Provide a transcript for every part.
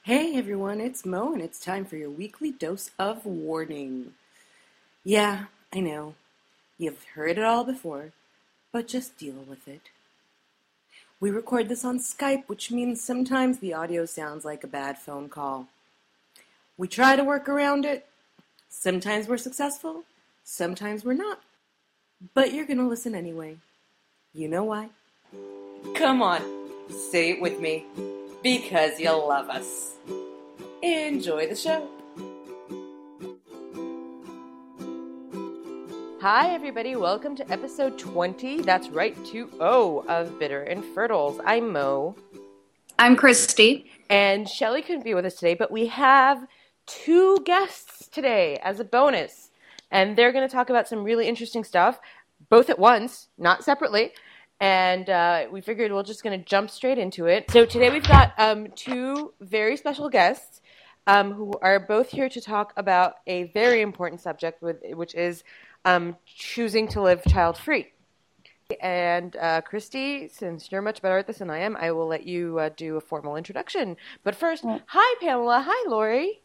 Hey everyone, it's Mo, and it's time for your weekly dose of warning. Yeah, I know, you've heard it all before, but just deal with it. We record this on Skype, which means sometimes the audio sounds like a bad phone call. We try to work around it. Sometimes we're successful, sometimes we're not. But you're gonna listen anyway. You know why? Come on, say it with me. Because you love us. Enjoy the show. Hi, everybody. Welcome to episode 20. That's right, 20 of Bitter Infertile. I'm Mo. I'm Christy. And Shelly couldn't be with us today, but we have two guests today as a bonus. And they're going to talk about some really interesting stuff, both at once, not separately. And we figured we're just going to jump straight into it. So today we've got two very special guests who are both here to talk about a very important subject, which is choosing to live child-free. And Christy, since you're much better at this than I am, I will let you do a formal introduction. But first, hi Pamela, hi Lori.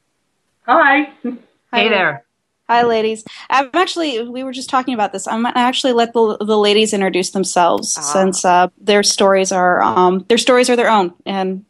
Hi. Hey there. Hi, ladies. We were just talking about this. I'm going to actually let the ladies introduce themselves since their stories are their own, and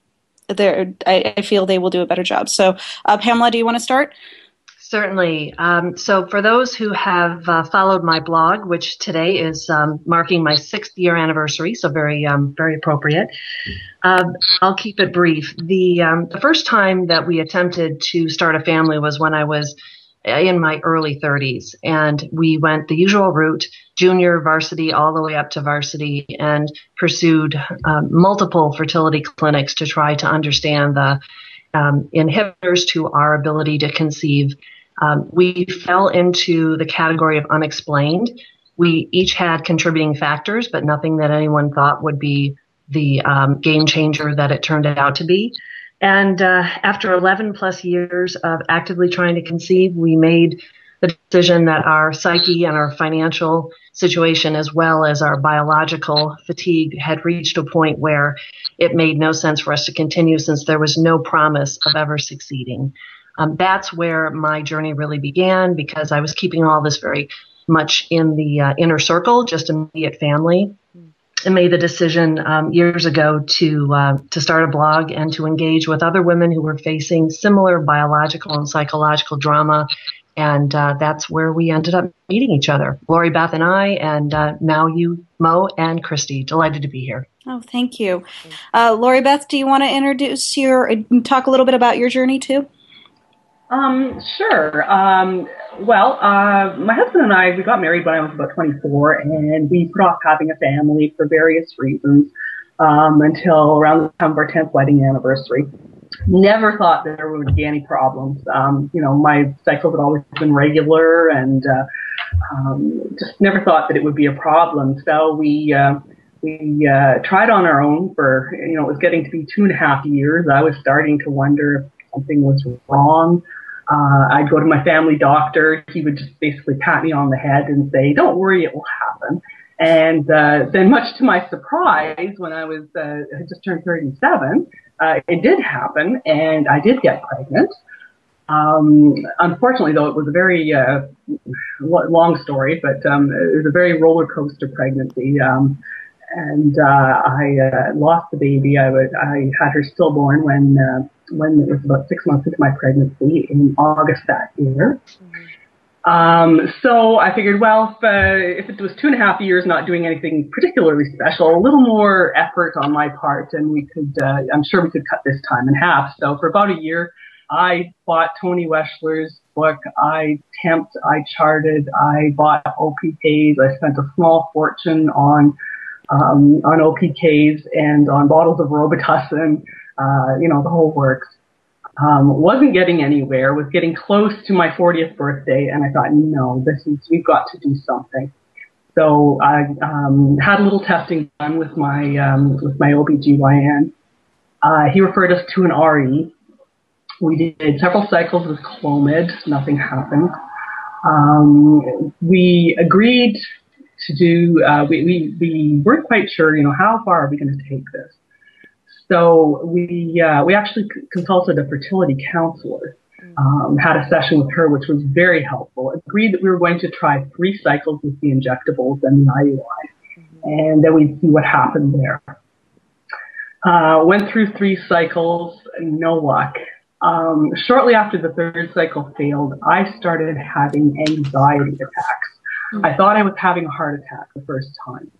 I feel they will do a better job. So, Pamela, do you want to start? Certainly. So for those who have followed my blog, which today is marking my 6th year anniversary, so very appropriate, I'll keep it brief. The first time that we attempted to start a family was when I was in my early 30s, and we went the usual route, junior, varsity, all the way up to varsity, and pursued multiple fertility clinics to try to understand the inhibitors to our ability to conceive. We fell into the category of unexplained. We each had contributing factors, but nothing that anyone thought would be the game changer that it turned out to be. And after 11 plus years of actively trying to conceive, we made the decision that our psyche and our financial situation, as well as our biological fatigue, had reached a point where it made no sense for us to continue, since there was no promise of ever succeeding. That's where my journey really began, because I was keeping all this very much in the inner circle, just immediate family. I made the decision years ago to start a blog and to engage with other women who were facing similar biological and psychological drama. And that's where we ended up meeting each other, Lori Beth and I, and now you, Mo, and Christy. Delighted to be here. Oh, thank you. Lori Beth, do you want to talk a little bit about your journey too? Sure. My husband and I, we got married when I was about 24, and we put off having a family for various reasons until around the time of our 10th wedding anniversary. Never thought that there would be any problems. My cycles had always been regular, and just never thought that it would be a problem. So we tried on our own for, it was getting to be 2.5 years. I was starting to wonder if something was wrong. I'd go to my family doctor. He would just basically pat me on the head and say, "Don't worry, it will happen." And then, much to my surprise, when I had just turned 37, it did happen, and I did get pregnant. Unfortunately, though, it was a very long story, but it was a very roller coaster pregnancy. I lost the baby. I had her stillborn when it was about 6 months into my pregnancy in August that year. So I figured, well, if it was 2.5 years not doing anything particularly special, a little more effort on my part, and I'm sure we could cut this time in half. So for about a year, I bought Tony Weschler's book. I temped, I charted, I bought OPKs. I spent a small fortune on OPKs and on bottles of Robitussin, the whole works. Wasn't getting anywhere, was getting close to my 40th birthday, and I thought, no, we've got to do something. So I had a little testing done with my OBGYN. He referred us to an RE. We did several cycles with Clomid. Nothing happened. We agreed to do, we weren't quite sure, how far are we going to take this? So we actually consulted a fertility counselor, had a session with her, which was very helpful. Agreed that we were going to try 3 cycles with the injectables and the IUI, and then we'd see what happened there. Went through 3 cycles, no luck. Shortly after the 3rd cycle failed, I started having anxiety attacks. I thought I was having a heart attack the first time.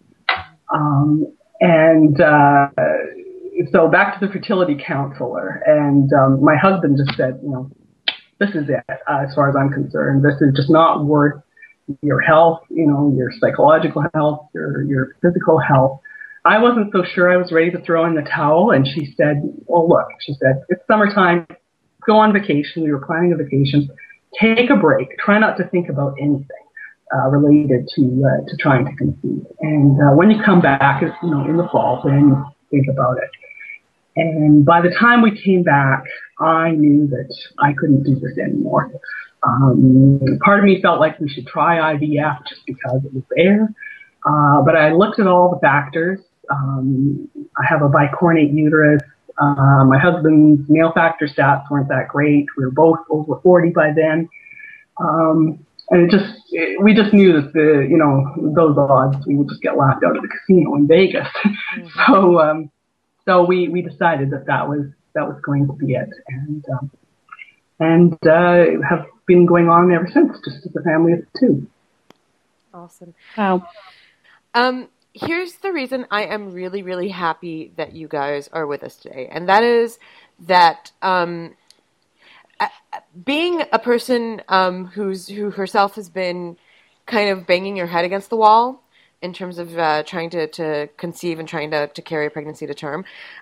So back to the fertility counselor, and my husband just said, this is it, as far as I'm concerned. This is just not worth your health, your psychological health, your physical health. I wasn't so sure I was ready to throw in the towel, and she said, well, look, it's summertime, go on vacation. We were planning a vacation. Take a break. Try not to think about anything related to trying to conceive. And when you come back, in the fall, then you think about it. And by the time we came back, I knew that I couldn't do this anymore. Part of me felt like we should try IVF just because it was there. But I looked at all the factors. I have a bicornate uterus. My husband's male factor stats weren't that great. We were both over 40 by then. And we just knew that those odds, we would just get laughed out of the casino in Vegas. So we decided that was going to be it, and have been going on ever since, just as a family of 2. Awesome. Wow. Here's the reason I am really, really happy that you guys are with us today, and that is that being a person who herself has been kind of banging your head against the wall in terms of trying to conceive and trying to carry a pregnancy to term,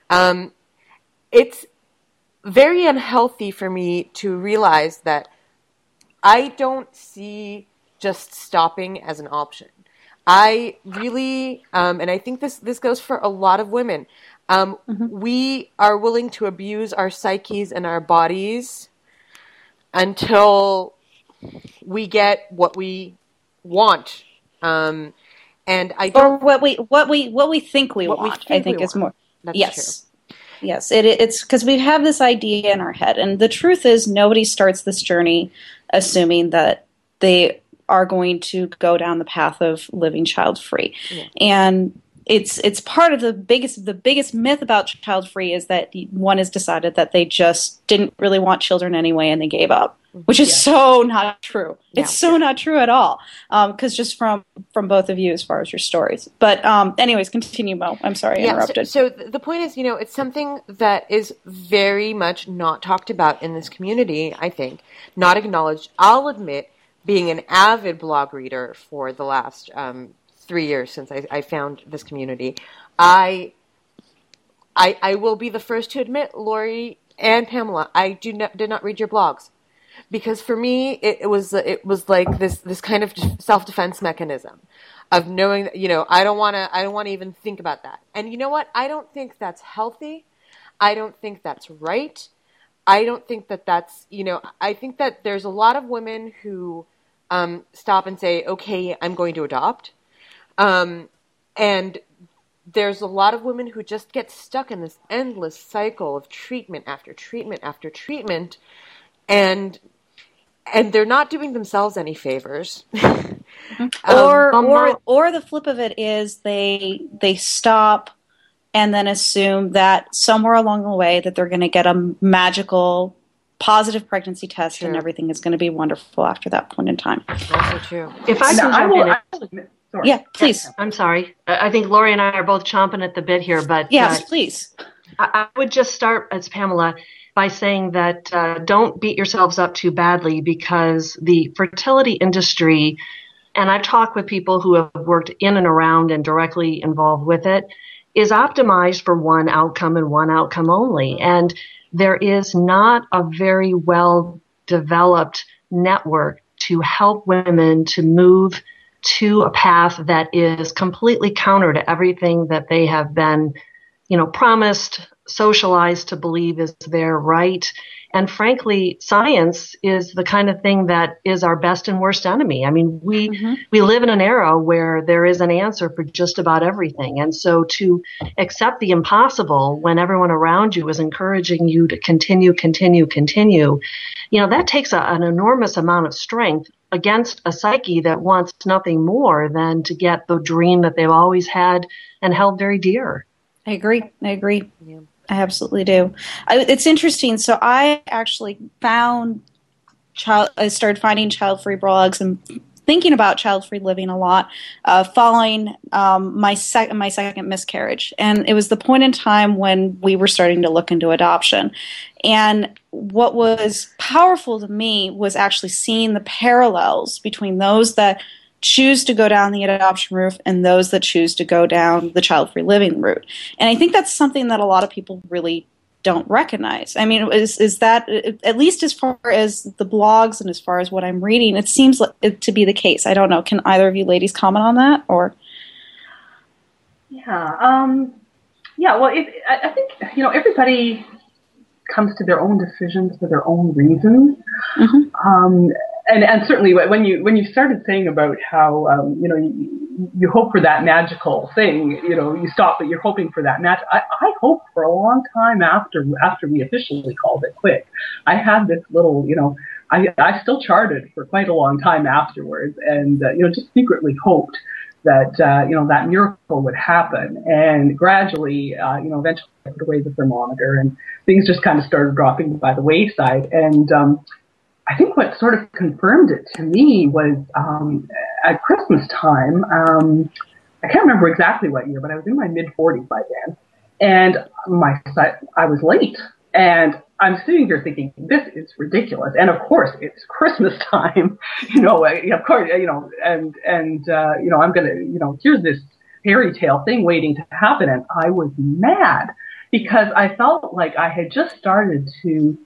it's very unhealthy for me to realize that I don't see just stopping as an option. I really, and I think this goes for a lot of women, we are willing to abuse our psyches and our bodies until we get what we want. And I don't, or what we think we want. I think is more. That's yes. True. Yes, it's because we have this idea in our head, and the truth is nobody starts this journey assuming that they are going to go down the path of living child-free. Yeah. And it's part of the biggest myth about child-free is that one has decided that they just didn't really want children anyway and they gave up, which is so not true. Yeah. It's so not true at all. Because just from both of you as far as your stories. But anyways, continue, Mo. I'm sorry, I interrupted. So the point is, it's something that is very much not talked about in this community, I think, not acknowledged. I'll admit, being an avid blog reader for the last 3 years since I found this community, I will be the first to admit, Lori and Pamela, I did not read your blogs, because for me it was like this kind of self-defense mechanism of knowing that I don't want to even think about that. And you know what? I don't think that's healthy. I don't think that's right. I don't think that's I think that there's a lot of women who stop and say, okay, I'm going to adopt. And there's a lot of women who just get stuck in this endless cycle of treatment after treatment after treatment, and they're not doing themselves any favors. Or the flip of it is they stop and then assume that somewhere along the way that they're going to get a magical positive pregnancy test and everything is going to be wonderful after that point in time. Also true. If I can jump in. Sorry. Yeah, please. I'm sorry. I think Lori and I are both chomping at the bit here, but yes, please. I would just start as Pamela by saying that don't beat yourselves up too badly, because the fertility industry, and I've talked with people who have worked in and around and directly involved with it, is optimized for one outcome and one outcome only. And there is not a very well developed network to help women to move to a path that is completely counter to everything that they have been, promised, socialized to believe is their right. And frankly, science is the kind of thing that is our best and worst enemy. I mean, we live in an era where there is an answer for just about everything. And so to accept the impossible when everyone around you is encouraging you to continue, that takes an enormous amount of strength against a psyche that wants nothing more than to get the dream that they've always had and held very dear. I agree. Yeah. I absolutely do. It's interesting. So I actually I started finding child-free blogs and thinking about child-free living a lot, following my second miscarriage. And it was the point in time when we were starting to look into adoption. And what was powerful to me was actually seeing the parallels between those that choose to go down the adoption route and those that choose to go down the child-free living route. And I think that's something that a lot of people really don't recognize. I mean, is that, at least as far as the blogs and as far as what I'm reading, it seems like it to be the case. I don't know. Can either of you ladies comment on that? Or well, I think, everybody comes to their own decisions for their own reasons. And certainly when you started saying about how you hope for that magical thing, you stop, but you're hoping for that match. I hoped for a long time after we officially called it quits. I had this little, I still charted for quite a long time afterwards, and just secretly hoped that that miracle would happen. And gradually, eventually I put away the thermometer, and things just kind of started dropping by the wayside. And I think what sort of confirmed it to me was at Christmas time. I can't remember exactly what year, but I was in my mid-40s by then, and I was late. And I'm sitting here thinking, this is ridiculous. And of course, it's Christmas time, of course, and I'm gonna, here's this fairy tale thing waiting to happen, and I was mad because I felt like I had just started to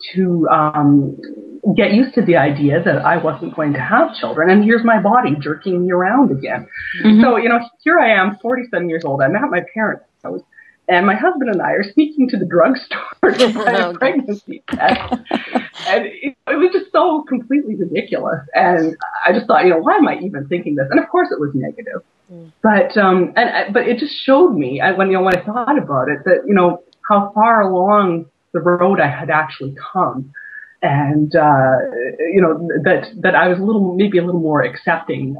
get used to the idea that I wasn't going to have children, and here's my body jerking me around again. So, here I am, 47 years old. I'm at my parents' house, and my husband and I are sneaking to the drugstore to buy a pregnancy test. And it was just so completely ridiculous. And I just thought, why am I even thinking this? And of course it was negative. But it just showed me when I thought about it that, how far along the road I had actually come, and that I was maybe a little more accepting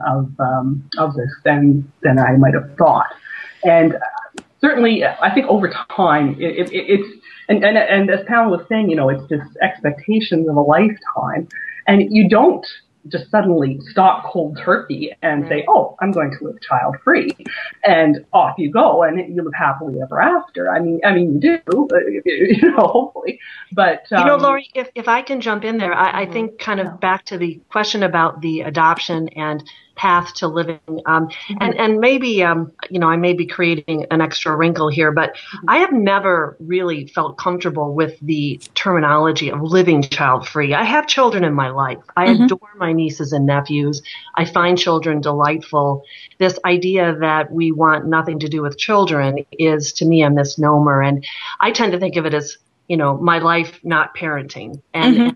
of this than I might have thought. And certainly, I think over time, it's and as Pamela was saying, it's just expectations of a lifetime, and you don't just suddenly stop cold turkey and say, oh, I'm going to live child free, and off you go, and you live happily ever after. I mean, you do, hopefully. But Lori, if I can jump in there, I think kind of back to the question about the adoption and path to living, and maybe I may be creating an extra wrinkle here, but I have never really felt comfortable with the terminology of living child free. I have children in my life. I adore my nieces and nephews. I find children delightful. This idea that we want nothing to do with children is, to me, a misnomer, and I tend to think of it as my life not parenting, and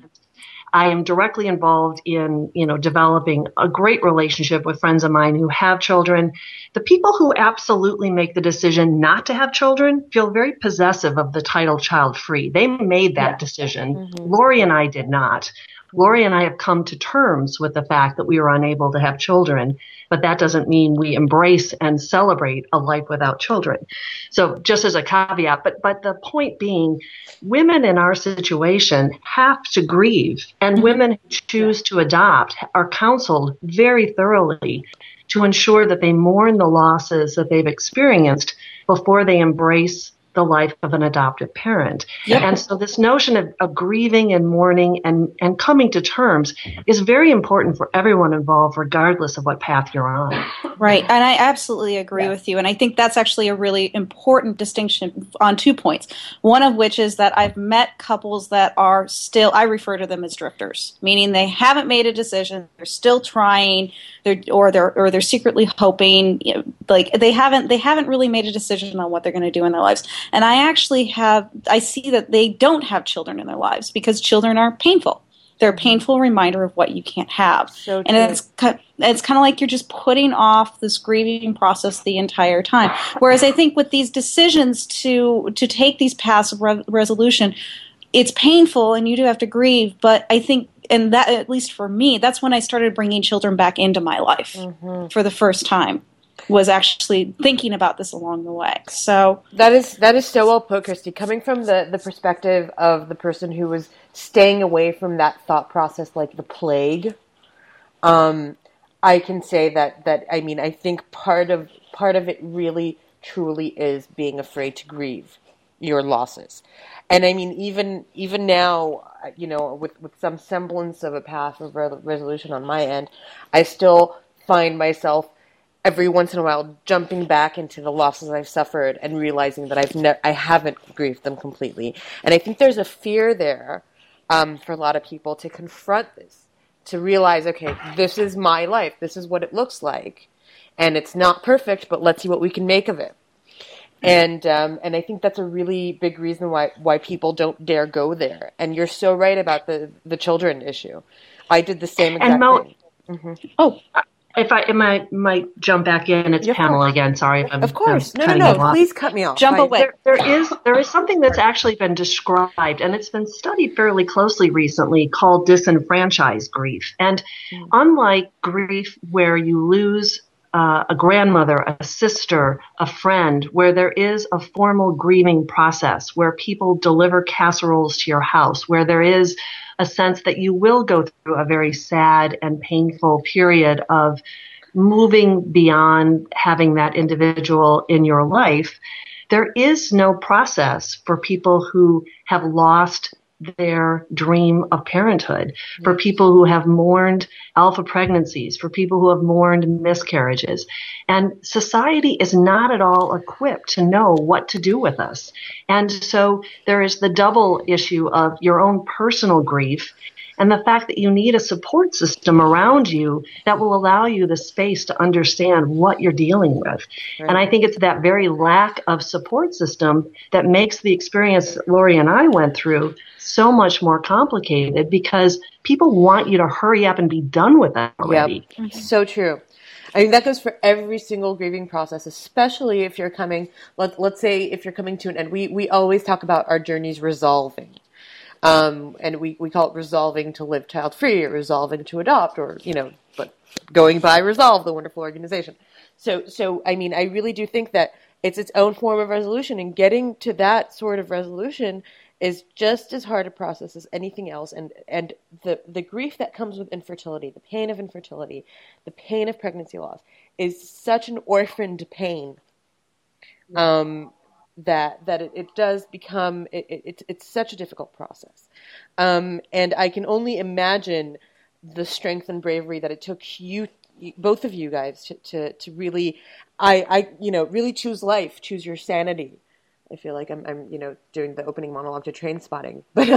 I am directly involved in, developing a great relationship with friends of mine who have children. The people who absolutely make the decision not to have children feel very possessive of the title child free. They made that decision. Lori and I did not. Lori and I have come to terms with the fact that we are unable to have children, but that doesn't mean we embrace and celebrate a life without children. So just as a caveat, but the point being, women in our situation have to grieve, and women who choose to adopt are counseled very thoroughly to ensure that they mourn the losses that they've experienced before they embrace the life of an adoptive parent. Yep. And so this notion of grieving and mourning and coming to terms is very important for everyone involved, regardless of what path you're on. Right. And I absolutely agree with you. And I think that's actually a really important distinction on 2 points. One of which is that I've met couples that are still, I refer to them as drifters, meaning they haven't made a decision, they're still trying, they're secretly hoping, like they haven't really made a decision on what they're going to do in their lives. And I see that they don't have children in their lives because children are painful. They're a painful reminder of what you can't have. So and it's kind of like you're just putting off this grieving process the entire time. Whereas I think with these decisions to take these paths of resolution, it's painful and you do have to grieve. But I think, and that, at least for me, that's when I started bringing children back into my life for the first time. Was actually thinking about this along the way. So that is so well put, Christy. Coming from the perspective of the person who was staying away from that thought process like the plague, I can say that I mean, I think part of it really truly is being afraid to grieve your losses. And I mean, even now, you know, with some semblance of a path of resolution on my end, I still find myself every once in a while jumping back into the losses I've suffered and realizing that I haven't grieved them completely. And I think there's a fear there for a lot of people to confront this, to realize, okay, this is my life. This is what it looks like. And it's not perfect, but let's see what we can make of it. And I think that's a really big reason why people don't dare go there. And you're so right about the children issue. I did the same exact thing. Mm-hmm. Oh, if I might jump back in, it's Pamela again. Sorry if I'm of course. I'm No. Please cut me off. Jump away. There is something that's actually been described, and it's been studied fairly closely recently, called disenfranchised grief. And unlike grief where you lose a grandmother, a sister, a friend, where there is a formal grieving process, where people deliver casseroles to your house, where there is a sense that you will go through a very sad and painful period of moving beyond having that individual in your life. There is no process for people who have lost their dream of parenthood, for people who have mourned alpha pregnancies, for people who have mourned miscarriages. And society is not at all equipped to know what to do with us. And so there is the double issue of your own personal grief and the fact that you need a support system around you that will allow you the space to understand what you're dealing with. Right. And I think it's that very lack of support system that makes the experience that Lori and I went through so much more complicated, because people want you to hurry up and be done with that already. Yep. So true. I mean, that goes for every single grieving process, especially if you're coming, let's say if you're coming to an end. We always talk about our journeys resolving. And we call it resolving to live child-free, or resolving to adopt, or, you know, but going by Resolve, the wonderful organization. So I mean, I really do think that it's its own form of resolution, and getting to that sort of resolution is just as hard a process as anything else. And the grief that comes with infertility, the pain of infertility, the pain of pregnancy loss is such an orphaned pain, that it does become, it's such a difficult process. And I can only imagine the strength and bravery that it took you, both of you guys, to really, really choose life, choose your sanity. I feel like I'm doing the opening monologue to Trainspotting, but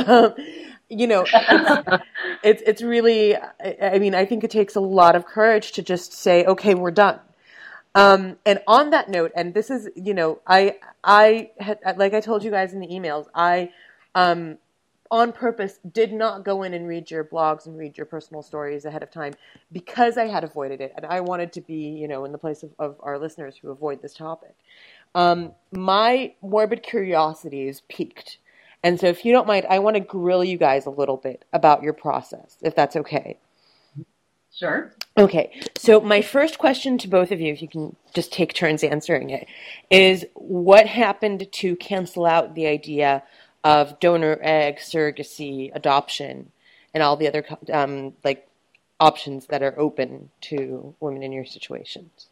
it's really, I mean, I think it takes a lot of courage to just say, okay, we're done. And on that note, and this is, I had, like I told you guys in the emails, I, on purpose did not go in and read your blogs and read your personal stories ahead of time, because I had avoided it. And I wanted to be, in the place of our listeners who avoid this topic. My morbid curiosity is piqued. And so if you don't mind, I want to grill you guys a little bit about your process, if that's okay. Sure. Okay. So my first question to both of you, if you can just take turns answering it, is what happened to cancel out the idea of donor egg, surrogacy, adoption, and all the other options that are open to women in your situations?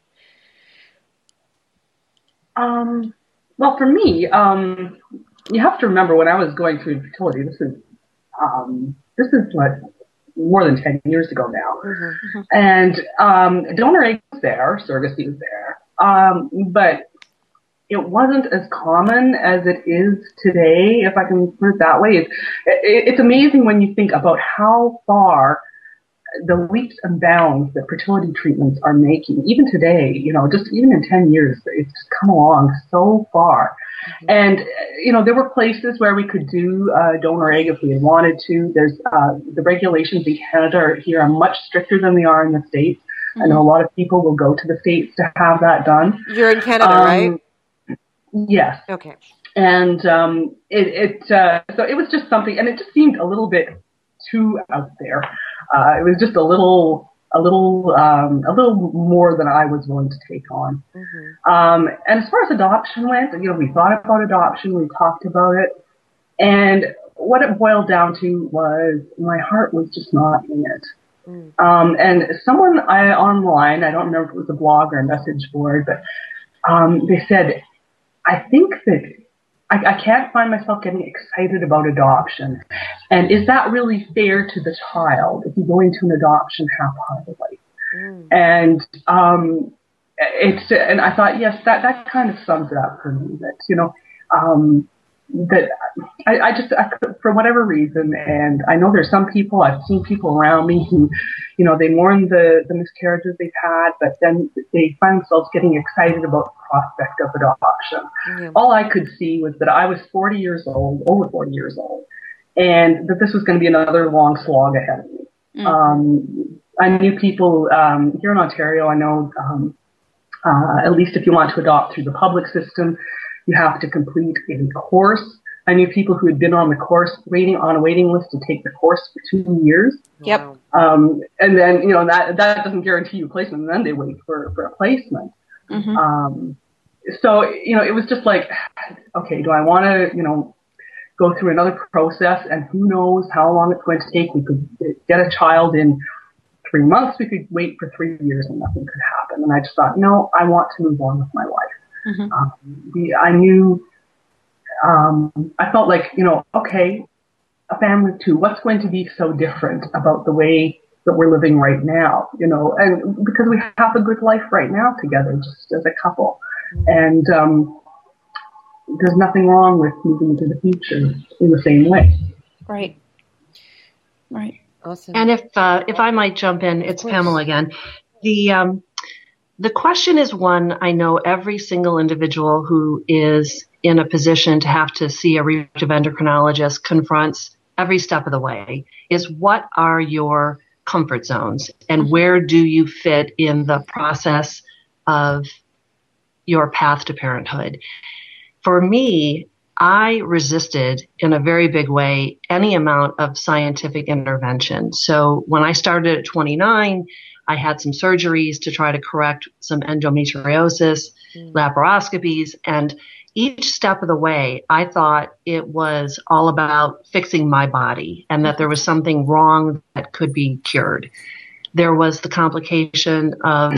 Well, for me, you have to remember when I was going through infertility, this is what, more than 10 years ago now. Mm-hmm. And donor egg was there, surrogacy was there, but it wasn't as common as it is today, if I can put it that way. It's amazing when you think about how far the leaps and bounds that fertility treatments are making, even today, just even in 10 years, it's just come along so far. And, there were places where we could do donor egg if we wanted to. There's the regulations in Canada here are much stricter than they are in the States. I know a lot of people will go to the States to have that done. You're in Canada, right? Yes. Okay. And so it was just something, and it just seemed a little bit too out there. It was just a little more than I was willing to take on. And as far as adoption went, we thought about adoption, we talked about it, and what it boiled down to was my heart was just not in it. And someone online, I don't remember if it was a blog or a message board, but they said, I think that I can't find myself getting excited about adoption. And is that really fair to the child if you go into an adoption haphazardly? And and I thought, yes, that kind of sums it up for me. That that I just for whatever reason, and I know there's some people, I've seen people around me who, they mourn the miscarriages they've had, but then they find themselves getting excited about the prospect of adoption. All I could see was that I was over 40 years old, and that this was going to be another long slog ahead of me. I knew people here in Ontario. I know at least if you want to adopt through the public system, you have to complete a course. I knew people who had been on the course, waiting on a waiting list to take the course for 2 years. Yep. And then, that doesn't guarantee you a placement, and then they wait for a placement. So, it was just like, okay, do I want to, go through another process, and who knows how long it's going to take? We could get a child in 3 months. We could wait for 3 years and nothing could happen. And I just thought, no, I want to move on with my life. I knew, I felt like, okay, a family of two, what's going to be so different about the way that we're living right now, and because we have a good life right now together, just as a couple. And there's nothing wrong with moving into the future in the same way. Right. Awesome. And if I might jump in, it's Pamela again. The question is one I know every single individual who is in a position to have to see a reproductive endocrinologist confronts every step of the way, is what are your comfort zones and where do you fit in the process of your path to parenthood? For me, I resisted in a very big way any amount of scientific intervention. So when I started at 29, I had some surgeries to try to correct some endometriosis, laparoscopies, and each step of the way, I thought it was all about fixing my body and that there was something wrong that could be cured. There was the complication of,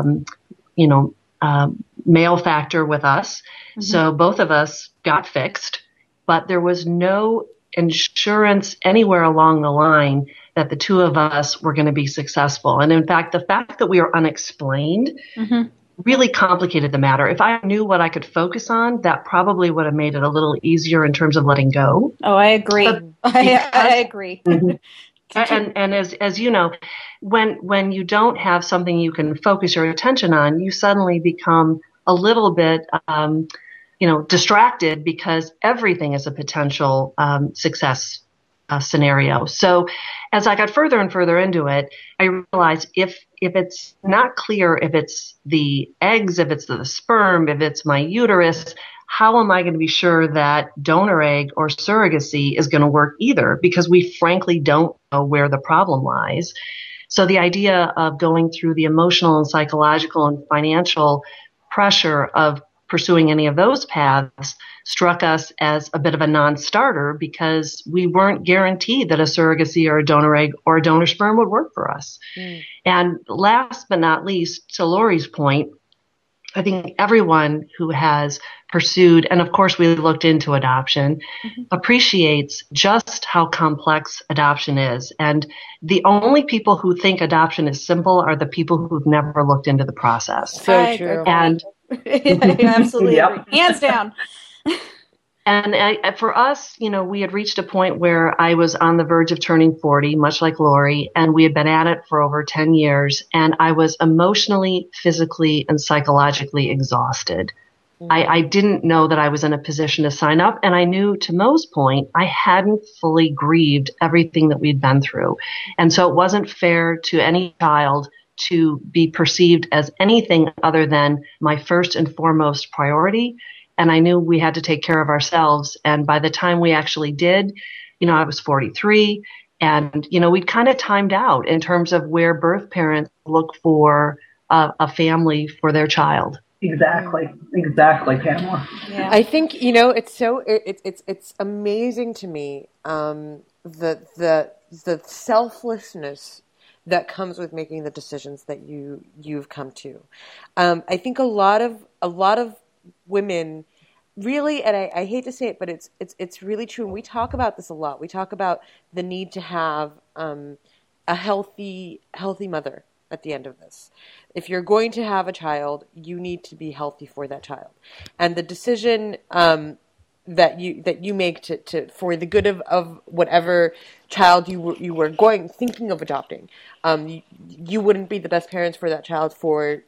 male factor with us. So both of us got fixed, but there was no insurance anywhere along the line that the two of us were going to be successful. And in fact, the fact that we were unexplained really complicated the matter. If I knew what I could focus on, that probably would have made it a little easier in terms of letting go. Oh, I agree. I agree. And as you know, when you don't have something you can focus your attention on, you suddenly become a little bit, distracted because everything is a potential success scenario. So as I got further and further into it, I realized if it's not clear, if it's the eggs, if it's the sperm, if it's my uterus, how am I going to be sure that donor egg or surrogacy is going to work either? Because we frankly don't know where the problem lies. So the idea of going through the emotional and psychological and financial pressure of pursuing any of those paths struck us as a bit of a non-starter because we weren't guaranteed that a surrogacy or a donor egg or a donor sperm would work for us. And last but not least, to Lori's point, I think everyone who has pursued, and of course we looked into adoption, appreciates just how complex adoption is. And the only people who think adoption is simple are the people who've never looked into the process. So true. And absolutely agree. Hands down. And for us, we had reached a point where I was on the verge of turning 40, much like Lori, and we had been at it for over 10 years. And I was emotionally, physically, and psychologically exhausted. I didn't know that I was in a position to sign up. And I knew, to Mo's point, I hadn't fully grieved everything that we'd been through. And so it wasn't fair to any child to be perceived as anything other than my first and foremost priority. And I knew we had to take care of ourselves. And by the time we actually did, I was 43. And, we'd kind of timed out in terms of where birth parents look for a family for their child. Exactly, Pamela. Yeah. I think it's amazing to me the selflessness that comes with making the decisions that you've come to. I think a lot of women really, and I hate to say it, but it's really true. And we talk about this a lot. We talk about the need to have a healthy you at the end of this. If you're going to have a child, you need to be healthy for that child. And the decision that you make to for the good of whatever child you were thinking of adopting, you wouldn't be the best parents for that child for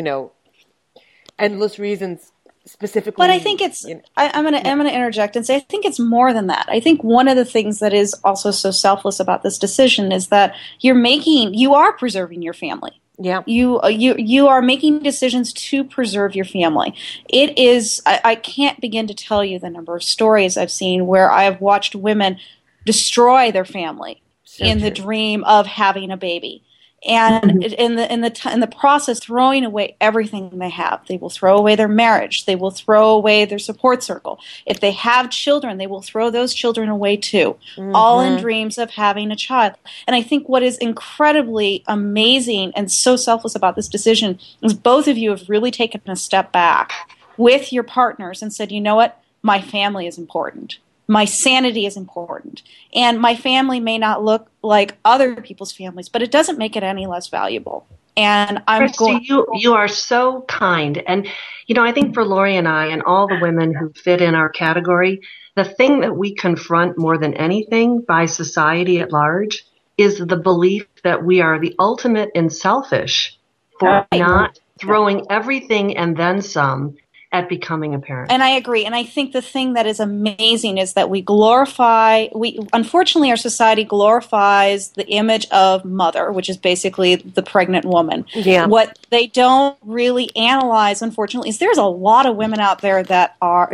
endless reasons. Specifically, but I think it's. I'm going to interject and say I think it's more than that. I think one of the things that is also so selfless about this decision is that you are preserving your family. Yeah, you are making decisions to preserve your family. It is. I can't begin to tell you the number of stories I've seen where I have watched women destroy their family in the dream of having a baby. And in the process, throwing away everything they have. They will throw away their marriage. They will throw away their support circle. If they have children, they will throw those children away too, all in dreams of having a child. And I think what is incredibly amazing and so selfless about this decision is both of you have really taken a step back with your partners and said, you know what, my family is important. My sanity is important. And my family may not look like other people's families, but it doesn't make it any less valuable. And Christy, you are so kind. And, I think for Lori and I and all the women who fit in our category, the thing that we confront more than anything by society at large is the belief that we are the ultimate in selfish for not throwing everything and then some at becoming a parent. And I agree. And I think the thing that is amazing is that unfortunately, our society glorifies the image of mother, which is basically the pregnant woman. Yeah. What they don't really analyze, unfortunately, is there's a lot of women out there that are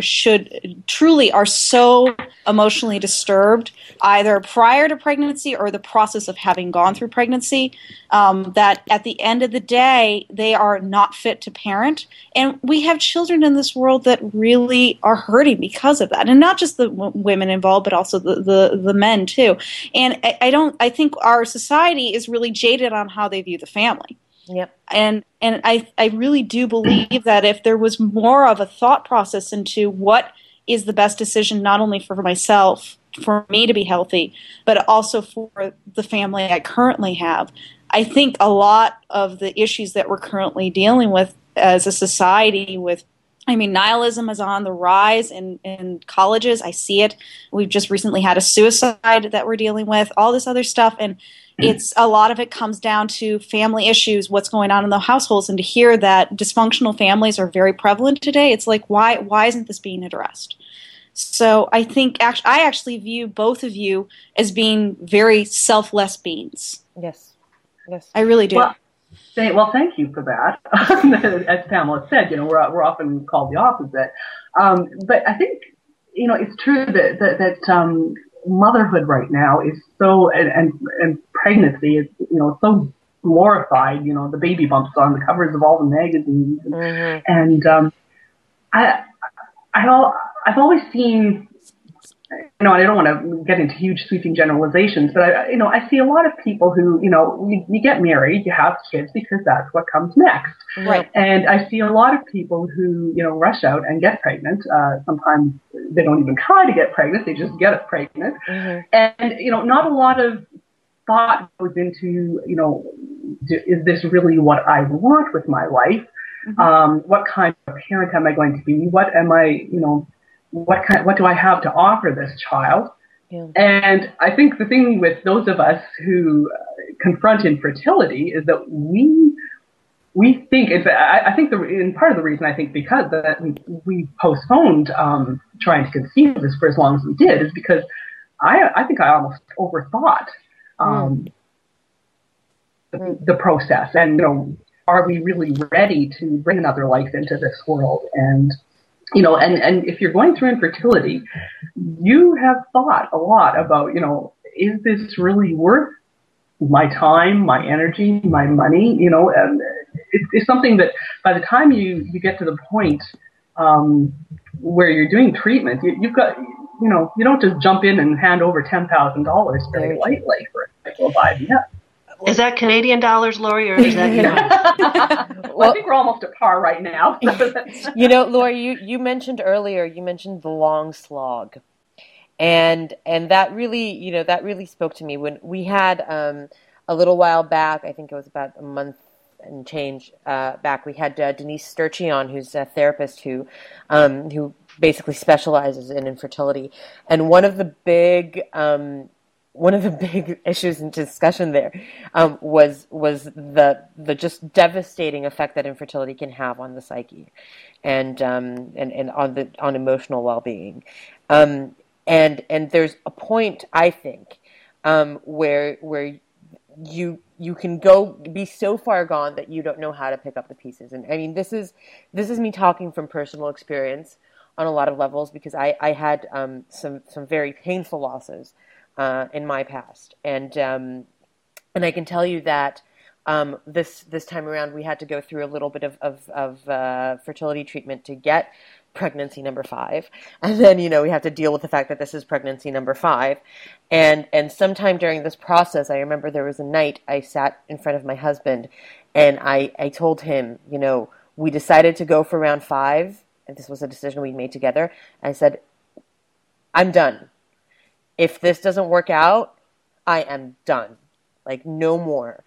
so emotionally disturbed, either prior to pregnancy or the process of having gone through pregnancy, that at the end of the day, they are not fit to parent. And we have children in this world that really are hurting because of that, and not just the women involved, but also the men too. And I think our society is really jaded on how they view the family. Yep. And I really do believe that if there was more of a thought process into what is the best decision, not only for myself, for me to be healthy, but also for the family I currently have, I think a lot of the issues that we're currently dealing with as a society nihilism is on the rise in colleges. I see it. We've just recently had a suicide that we're dealing with, all this other stuff. And a lot of it comes down to family issues, what's going on in the households. And to hear that dysfunctional families are very prevalent today, it's like, why isn't this being addressed? So I think I actually view both of you as being very selfless beings. Yes. I really do. Well, thank you for that. As Pamela said, we're often called the opposite. But I think, it's true that motherhood right now is so, and pregnancy is, so glorified. The baby bumps on the covers of all the magazines. And I've always seen, I don't want to get into huge sweeping generalizations, but I see a lot of people who, you get married, you have kids because that's what comes next. Right. And I see a lot of people who, rush out and get pregnant. Sometimes they don't even try to get pregnant. They just get pregnant. And, not a lot of thought goes into, is this really what I want with my life? What kind of parent am I going to be? What am I, what do I have to offer this child? Yeah. And I think the thing with those of us who confront infertility is that we we think, I think and part of the reason I think because that we postponed trying to conceive this for as long as we did is because I think I almost overthought the process, and are we really ready to bring another life into this world? And and if you're going through infertility, you have thought a lot about is this really worth my time, my energy, my money? And it's something that by the time you get to the point where you're doing treatment, you've got, you don't just jump in and hand over $10,000 very lightly for a cycle of IVF. Is that Canadian dollars, Lori, or is that Well, I think we're almost at par right now. Lori, you mentioned earlier, the long slog. And that really spoke to me when we had a little while back. I think it was about a month and change back. We had Denise Sturchy on, who's a therapist who basically specializes in infertility. And one of the big issues in discussion there was the just devastating effect that infertility can have on the psyche and on emotional well-being. And there's a point, I think, where you can be so far gone that you don't know how to pick up the pieces. And I mean, this is me talking from personal experience on a lot of levels, because I had some very painful losses in my past, and I can tell you that this time around we had to go through a little bit of fertility treatment to get pregnancy number 5, and then we have to deal with the fact that this is pregnancy number 5, and sometime during this process, I remember there was a night I sat in front of my husband, and I told him, we decided to go for round 5, and this was a decision we made together. I said, I'm done. If this doesn't work out, I am done. Like, no more.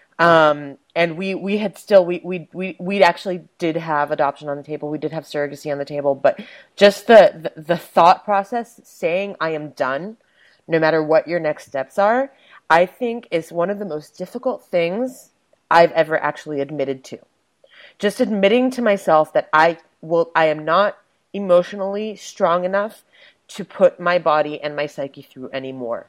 And we had still, we actually did have adoption on the table. We did have surrogacy on the table, but just the thought process saying I am done, no matter what your next steps are, I think is one of the most difficult things I've ever actually admitted to. Just admitting to myself that I am not emotionally strong enough to put my body and my psyche through anymore.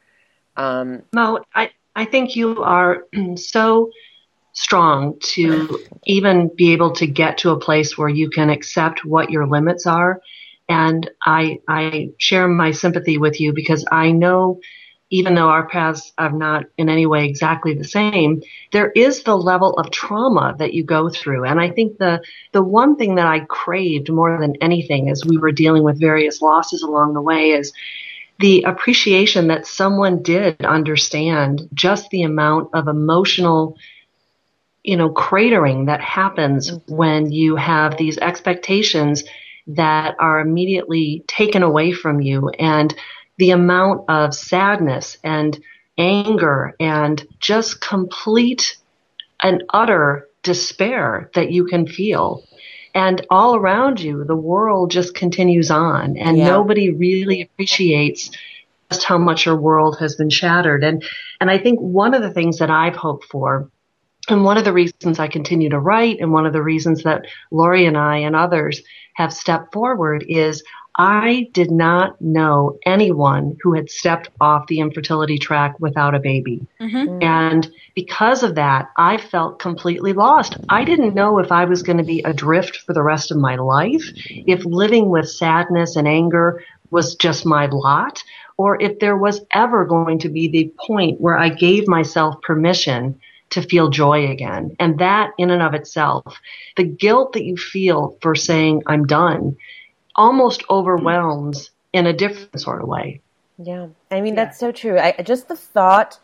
Mo, I think you are so strong to even be able to get to a place where you can accept what your limits are. And I share my sympathy with you, because I know, even though our paths are not in any way exactly the same, there is the level of trauma that you go through. And I think the one thing that I craved more than anything as we were dealing with various losses along the way is the appreciation that someone did understand just the amount of emotional, cratering that happens when you have these expectations that are immediately taken away from you, and the amount of sadness and anger and just complete and utter despair that you can feel. And all around you, the world just continues on, and nobody really appreciates just how much your world has been shattered. And I think one of the things that I've hoped for, and one of the reasons I continue to write, and one of the reasons that Lori and I and others have stepped forward, is I did not know anyone who had stepped off the infertility track without a baby. Mm-hmm. And because of that, I felt completely lost. I didn't know if I was going to be adrift for the rest of my life, if living with sadness and anger was just my lot, or if there was ever going to be the point where I gave myself permission to feel joy again. And that in and of itself, the guilt that you feel for saying I'm done, almost overwhelms in a different sort of way. Yeah. I mean, that's so true. Just the thought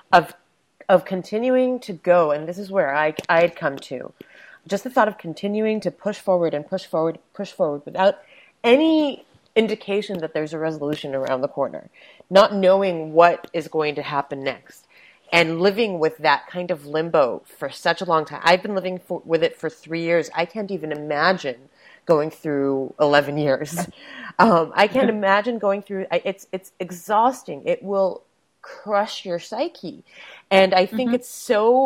of continuing to go, and this is where I had come to, just the thought of continuing to push forward without any indication that there's a resolution around the corner, not knowing what is going to happen next, and living with that kind of limbo for such a long time. I've been living with it for 3 years. I can't even imagine going through 11 years. I can't imagine going through, it's exhausting. It will crush your psyche. And I think it's so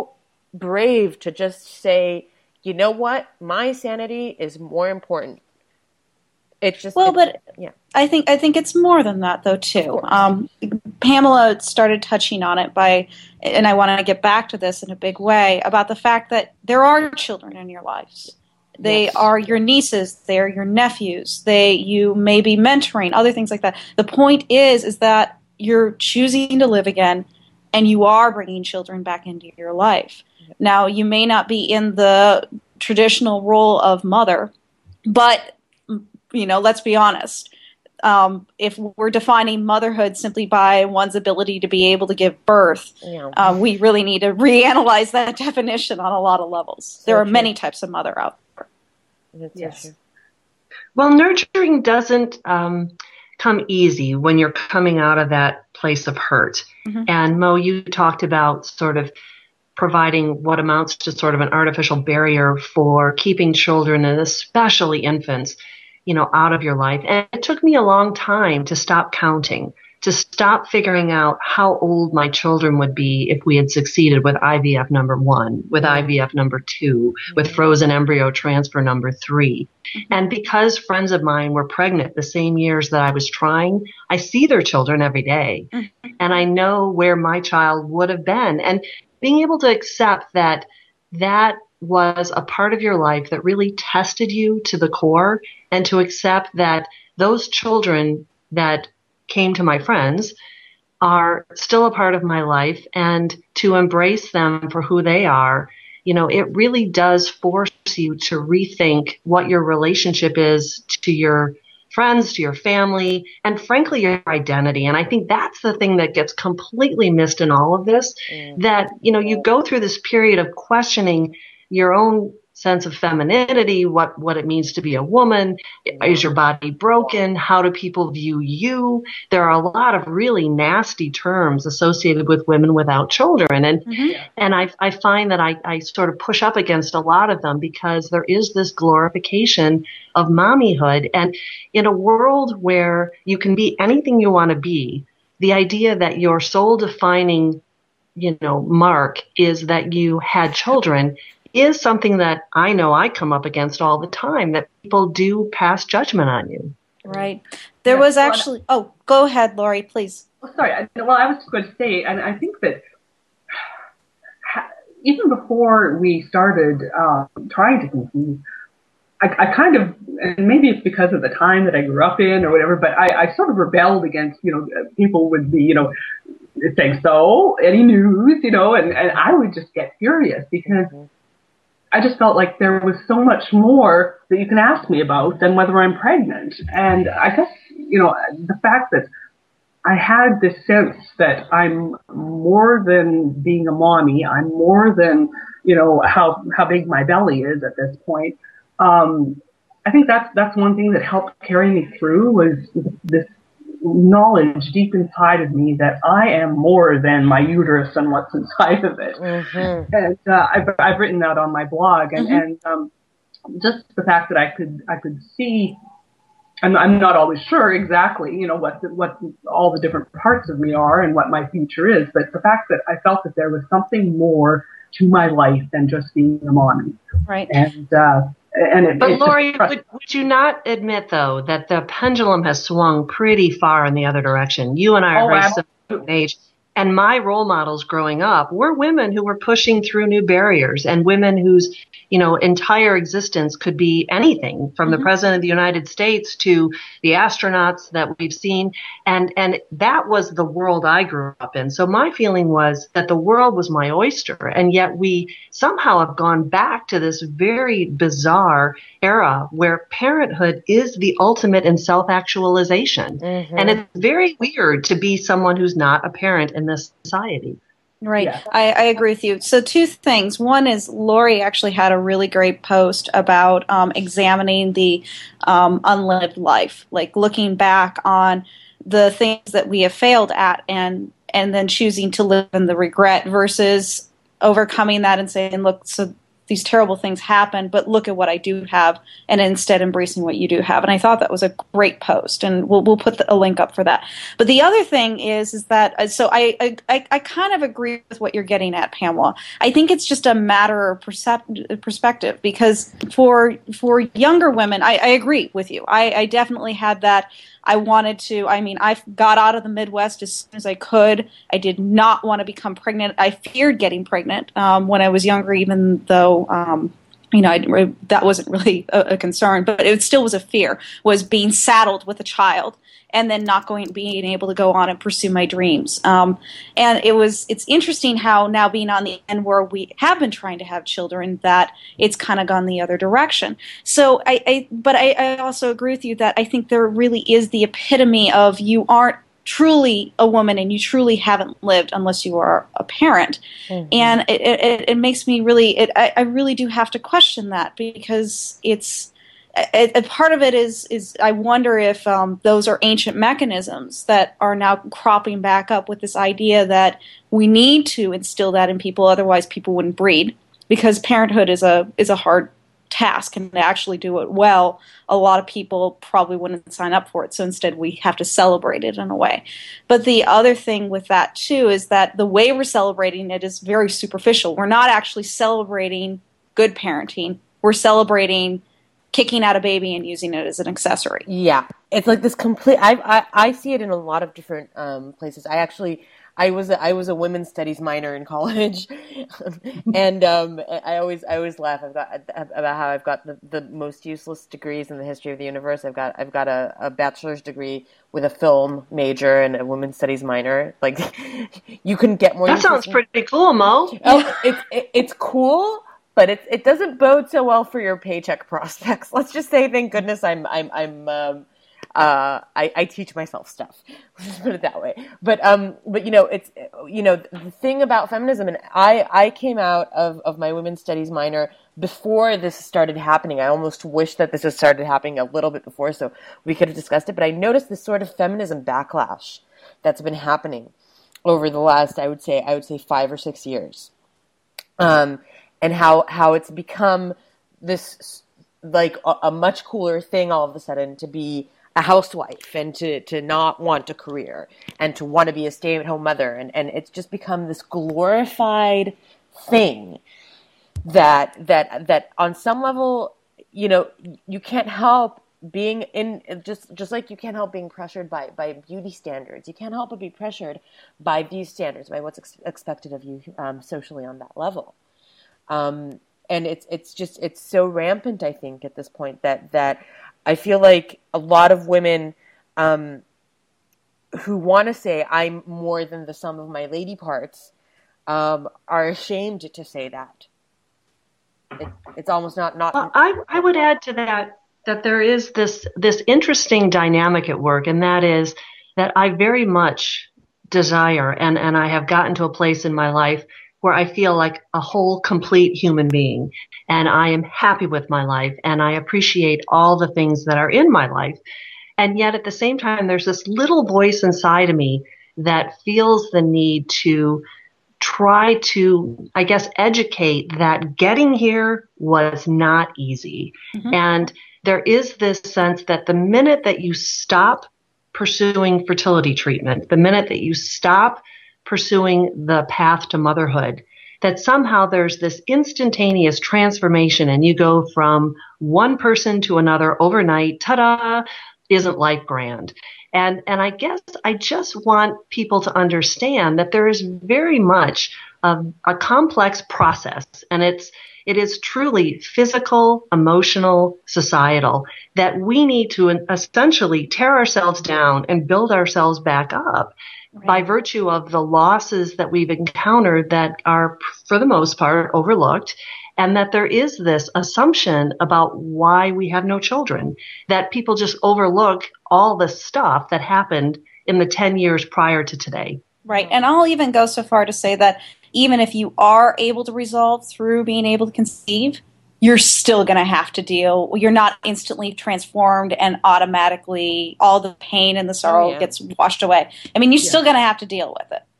brave to just say, you know what, my sanity is more important. It's just yeah. I think it's more than that though too. Pamela started touching on it and I want to get back to this in a big way about the fact that there are children in your lives. They are your nieces, they are your nephews, you may be mentoring, other things like that. The point is that you're choosing to live again, and you are bringing children back into your life. Now, you may not be in the traditional role of mother, but let's be honest. If we're defining motherhood simply by one's ability to be able to give birth, we really need to reanalyze that definition on a lot of levels. There are many types of mother out there. Yes. Well, nurturing doesn't come easy when you're coming out of that place of hurt. Mm-hmm. And Mo, you talked about sort of providing what amounts to sort of an artificial barrier for keeping children, and especially infants, out of your life. And it took me a long time to stop counting, to stop figuring out how old my children would be if we had succeeded with IVF number 1, with IVF number 2, with frozen embryo transfer number 3. And because friends of mine were pregnant the same years that I was trying, I see their children every day. And I know where my child would have been. And being able to accept that was a part of your life that really tested you to the core, and to accept that those children that came to my friends are still a part of my life, and to embrace them for who they are, it really does force you to rethink what your relationship is to your friends, to your family, and frankly, your identity. And I think that's the thing that gets completely missed in all of this, that, you go through this period of questioning your own sense of femininity, what it means to be a woman. Is your body broken? How do people view you? There are a lot of really nasty terms associated with women without children. And I find that I sort of push up against a lot of them, because there is this glorification of mommyhood. And in a world where you can be anything you want to be, the idea that your soul defining, mark is that you had children is something that I know I come up against all the time, that people do pass judgment on you. Right. There was actually... Oh, go ahead, Lori, please. Oh, sorry. I was going to say, and I think that even before we started trying to conceive, I kind of, and maybe it's because of the time that I grew up in or whatever, but I sort of rebelled against, people would be, saying, so, any news, and I would just get furious, because I just felt like there was so much more that you can ask me about than whether I'm pregnant. And I guess, the fact that I had this sense that I'm more than being a mommy, I'm more than, how big my belly is at this point. I think that's one thing that helped carry me through, was this knowledge deep inside of me that I am more than my uterus and what's inside of it. And I've written that on my blog, and just the fact that I could see, and I'm not always sure exactly, what all the different parts of me are and what my future is, but the fact that I felt that there was something more to my life than just being a mommy. Right. But Lori, would you not admit, though, that the pendulum has swung pretty far in the other direction? You and I are very similar in age. And my role models growing up were women who were pushing through new barriers, and women whose, entire existence could be anything from the President of the United States to the astronauts that we've seen. And that was the world I grew up in. So my feeling was that the world was my oyster. And yet we somehow have gone back to this very bizarre era where parenthood is the ultimate in self-actualization. And it's very weird to be someone who's not a parent in this society. Right. Yeah. I agree with you. So 2 things. One is Lori actually had a really great post about examining the unlived life, like looking back on the things that we have failed at and then choosing to live in the regret versus overcoming that and saying, look, so these terrible things happen, but look at what I do have, and instead embracing what you do have. And I thought that was a great post, and we'll put a link up for that. But the other thing is that so I kind of agree with what you're getting at, Pamela. I think it's just a matter of perspective, because for younger women, I agree with you. I definitely had that. I got out of the Midwest as soon as I could. I did not want to become pregnant. I feared getting pregnant when I was younger, even though that wasn't really a concern, but it still was a fear, was being saddled with a child and then not being able to go on and pursue my dreams. And it's interesting how now being on the end where we have been trying to have children, that it's kind of gone the other direction. So but I also agree with you that I think there really is the epitome of you aren't truly a woman and you truly haven't lived unless you are a parent. Mm-hmm. And it makes me really, I really do have to question that, because part of it is I wonder if those are ancient mechanisms that are now cropping back up with this idea that we need to instill that in people, otherwise people wouldn't breed, because parenthood is a hard task, and to actually do it well, a lot of people probably wouldn't sign up for it. So instead we have to celebrate it in a way. But the other thing with that too is that the way we're celebrating it is very superficial. We're not actually celebrating good parenting. We're celebrating kicking out a baby and using it as an accessory. Yeah, it's like this complete. I see it in a lot of different places. I was a women's studies minor in college, and I always laugh about how I've got the most useless degrees in the history of the universe. I've got a bachelor's degree with a film major and a women's studies minor. Like, you couldn't get more. That sounds pretty cool, Mo. Oh, it's cool. But it doesn't bode so well for your paycheck prospects. Let's just say, thank goodness I teach myself stuff. Let's just put it that way. But it's the thing about feminism, and I came out of my women's studies minor before this started happening. I almost wish that this had started happening a little bit before, so we could have discussed it. But I noticed this sort of feminism backlash that's been happening over the last, I would say 5 or 6 years. And how it's become this, like, a much cooler thing all of a sudden to be a housewife and to not want a career and to want to be a stay-at-home mother. And it's just become this glorified thing that on some level, you can't help being in, just like you can't help being pressured by beauty standards. You can't help but be pressured by these standards, by what's expected of you socially on that level. And it's so rampant, I think, at this point that I feel like a lot of women who want to say I'm more than the sum of my lady parts are ashamed to say that. It's almost not. I would add to that there is this interesting dynamic at work, and that is that I very much desire, and I have gotten to a place in my life where I feel like a whole, complete human being, and I am happy with my life, and I appreciate all the things that are in my life. And yet at the same time, there's this little voice inside of me that feels the need to try to, I guess, educate that getting here was not easy. Mm-hmm. And there is this sense that the minute that you stop pursuing fertility treatment, the minute that you stop pursuing the path to motherhood, that somehow there's this instantaneous transformation and you go from one person to another overnight. Ta-da! Isn't life grand? And I guess I just want people to understand that there is very much a complex process, and it is truly physical, emotional, societal, that we need to essentially tear ourselves down and build ourselves back up. Right. By virtue of the losses that we've encountered that are, for the most part, overlooked, and that there is this assumption about why we have no children, that people just overlook all the stuff that happened in the 10 years prior to today. Right, and I'll even go so far to say that even if you are able to resolve through being able to conceive, you're still going to have to deal. You're not instantly transformed and automatically all the pain and the sorrow gets washed away. I mean, you're still going to have to deal with it.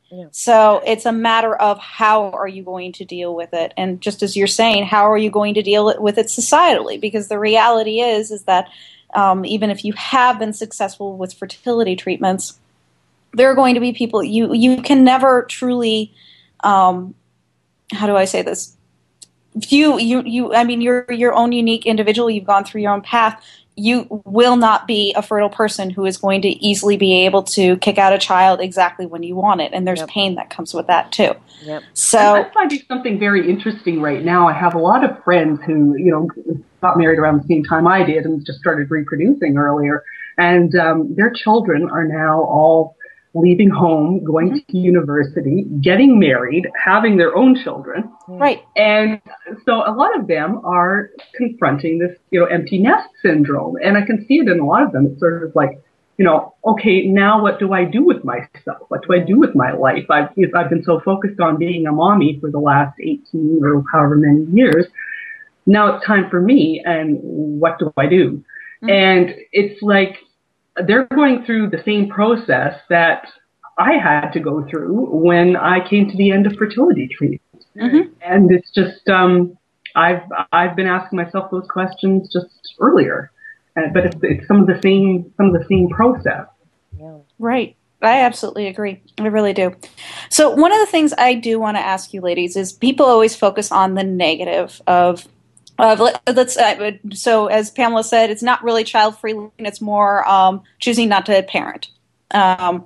Yeah. So it's a matter of how are you going to deal with it? And just as you're saying, how are you going to deal with it societally? Because the reality is that even if you have been successful with fertility treatments, there are going to be people you can never truly, how do I say this? I mean, you're your own unique individual. You've gone through your own path. You will not be a fertile person who is going to easily be able to kick out a child exactly when you want it. And there's pain that comes with that too. Yep. So I'm finding something very interesting right now. I have a lot of friends who, got married around the same time I did and just started reproducing earlier. And their children are now all leaving home, going to university, getting married, having their own children. Right. And so a lot of them are confronting this, empty nest syndrome. And I can see it in a lot of them. It's sort of like, okay, now what do I do with myself? What do I do with my life? I've been so focused on being a mommy for the last 18 or however many years. Now it's time for me. And what do I do? And it's like, they're going through the same process that I had to go through when I came to the end of fertility treatment. And it's just, I've been asking myself those questions just earlier, but it's some of the same process. Yeah. Right. I absolutely agree. I really do. So one of the things I do want to ask you ladies is people always focus on the negative of so as Pamela said, it's not really child-free, it's more choosing not to parent. Let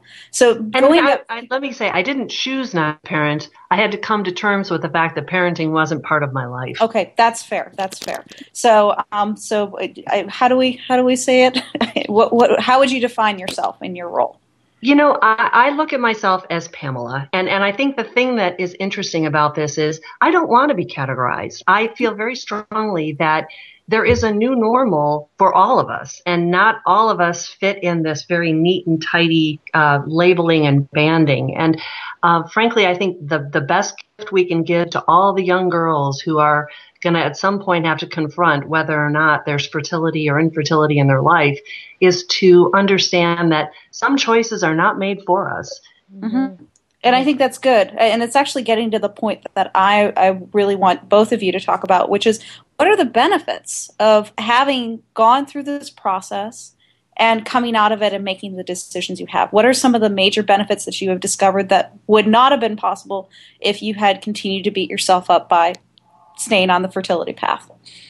me say, I didn't choose not to parent. I had to come to terms with the fact that parenting wasn't part of my life. Okay, that's fair. So, how do we say it? How would you define yourself in your role? I look at myself as Pamela, and I think the thing that is interesting about this is I don't want to be categorized. I feel very strongly that there is a new normal for all of us, and not all of us fit in this very neat and tidy labeling and banding. And frankly, I think the best gift we can give to all the young girls who are going to at some point have to confront whether or not there's fertility or infertility in their life is to understand that some choices are not made for us. Mm-hmm. And I think that's good. And it's actually getting to the point that I really want both of you to talk about, which is what are the benefits of having gone through this process and coming out of it and making the decisions you have? What are some of the major benefits that you have discovered that would not have been possible if you had continued to beat yourself up by staying on the fertility path?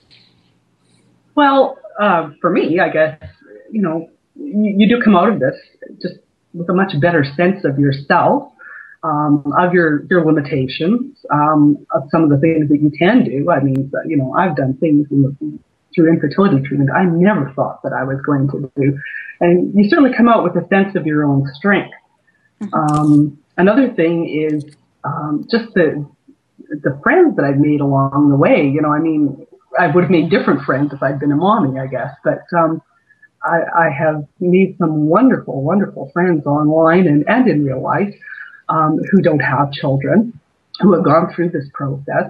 Well, for me, I guess, you do come out of this just with a much better sense of yourself, of your limitations, of some of the things that you can do. I mean, I've done things through infertility treatment I never thought that I was going to do. And you certainly come out with a sense of your own strength. Mm-hmm. Another thing is just the friends that I've made along the way. I would have made different friends if I'd been a mommy, I guess. But I have made some wonderful, wonderful friends online and in real life who don't have children, who have gone through this process.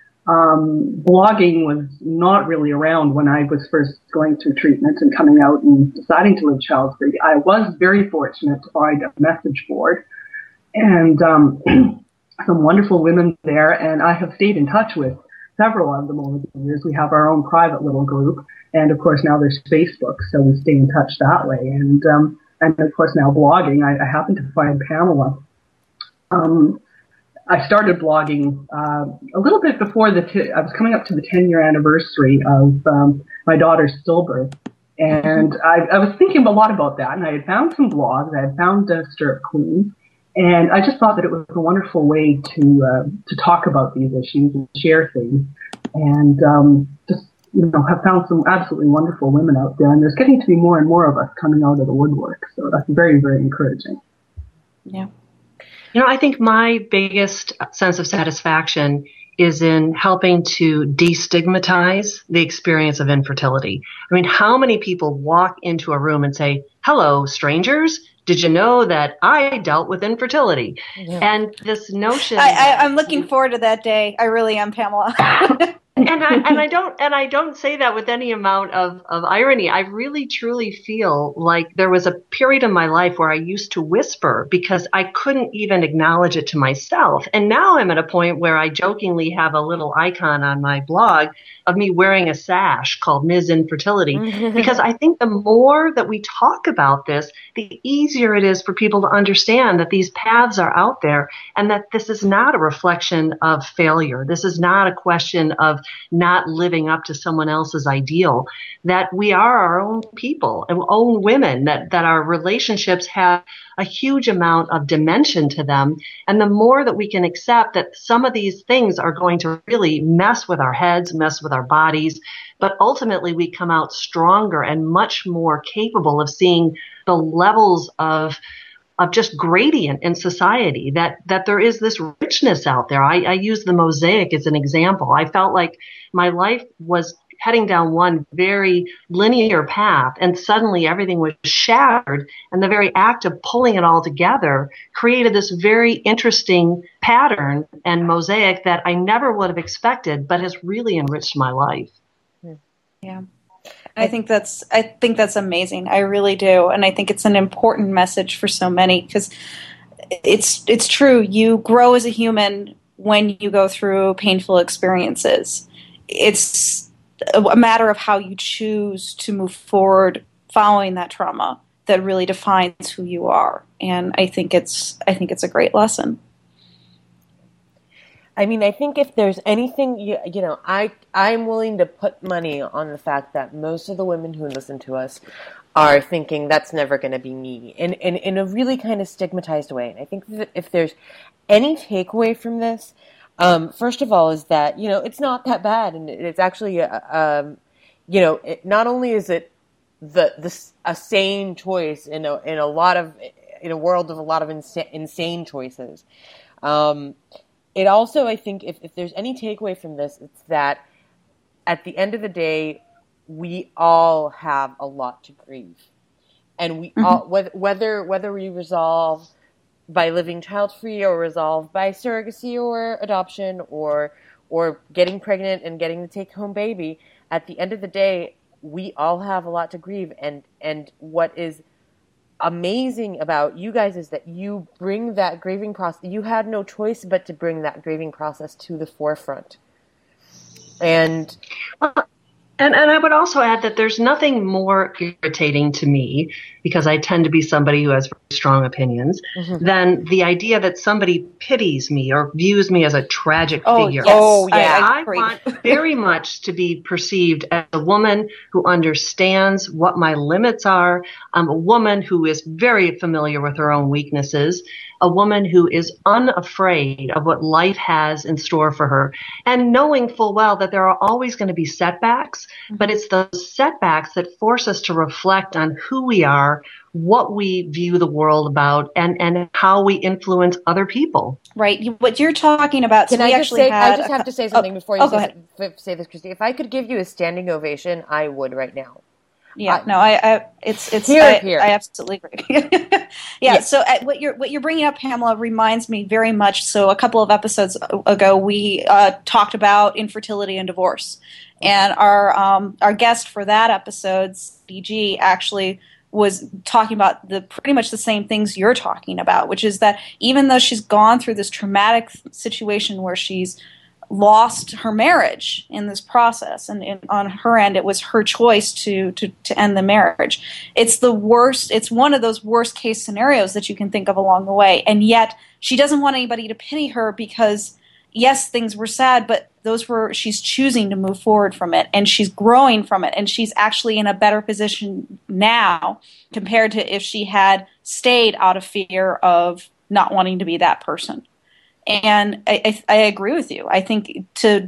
Blogging was not really around when I was first going through treatment and coming out and deciding to live child-free. I was very fortunate to find a message board and some wonderful women there, and I have stayed in touch with several of them over the years. We have our own private little group, and of course now there's Facebook, so we stay in touch that way. And of course now blogging, I happened to find Pamela. I started blogging a little bit before I was coming up to the 10-year anniversary of my daughter's stillbirth, and I was thinking a lot about that, and I had found some blogs. I had found Stirrup Queen. And I just thought that it was a wonderful way to talk about these issues and share things, and have found some absolutely wonderful women out there. And there's getting to be more and more of us coming out of the woodwork, so that's very, very encouraging. Yeah, I think my biggest sense of satisfaction is in helping to destigmatize the experience of infertility. I mean, how many people walk into a room and say, "Hello, strangers. Did you know that I dealt with infertility?" Yeah. And this notion... I'm looking forward to that day. I really am, Pamela. I don't say that with any amount of irony. I really truly feel like there was a period in my life where I used to whisper because I couldn't even acknowledge it to myself. And now I'm at a point where I jokingly have a little icon on my blog of me wearing a sash called Ms. Infertility, because I think the more that we talk about this, the easier it is for people to understand that these paths are out there and that this is not a reflection of failure. This is not a question of not living up to someone else's ideal, that we are our own people and own women, that our relationships have a huge amount of dimension to them. And the more that we can accept that some of these things are going to really mess with our heads, mess with our bodies, but ultimately we come out stronger and much more capable of seeing the levels of just gradient in society, that there is this richness out there. I use the mosaic as an example. I felt like my life was heading down one very linear path, and suddenly everything was shattered, and the very act of pulling it all together created this very interesting pattern and mosaic that I never would have expected, but has really enriched my life. Yeah. I think that's amazing. I really do. And I think it's an important message for so many, because it's true. You grow as a human when you go through painful experiences. It's a matter of how you choose to move forward following that trauma that really defines who you are. And I think it's a great lesson. I mean, I think if there's anything, you know, I'm willing to put money on the fact that most of the women who listen to us are thinking that's never going to be me, in a really kind of stigmatized way. And I think that if there's any takeaway from this, first of all, is that, you know, it's not that bad, and it's actually, you know, not only is it a sane choice in a world of a lot of insane choices. It also, I think, if there's any takeaway from this, it's that at the end of the day, we all have a lot to grieve, and we all, whether we resolve by living child-free or resolve by surrogacy or adoption or getting pregnant and getting the take-home baby, at the end of the day, we all have a lot to grieve, and what is amazing about you guys is that you bring that grieving process. You had no choice but to bring that grieving process to the forefront. And I would also add that there's nothing more irritating to me, because I tend to be somebody who has very strong opinions, than the idea that somebody pities me or views me as a tragic figure. Yes. Oh, yeah. I want very much to be perceived as a woman who understands what my limits are. I'm a woman who is very familiar with her own weaknesses, a woman who is unafraid of what life has in store for her, and knowing full well that there are always going to be setbacks, but it's those setbacks that force us to reflect on who we are, what we view the world about, and how we influence other people. Right. What you're talking about. I just have to say something before you say this, Christy. If I could give you a standing ovation, I would right now. Yeah, I absolutely agree. Yeah. So what you're bringing up, Pamela, reminds me very much. So a couple of episodes ago, we talked about infertility and divorce, and our guest for that episode, CG, actually was talking about pretty much the same things you're talking about, which is that even though she's gone through this traumatic situation where she's lost her marriage in this process, and on her end it was her choice to end the marriage. It's the worst. It's one of those worst case scenarios that you can think of along the way, and yet she doesn't want anybody to pity her, because yes, things were sad, but she's choosing to move forward from it, and she's growing from it, and she's actually in a better position now compared to if she had stayed out of fear of not wanting to be that person. And I agree with you. I think to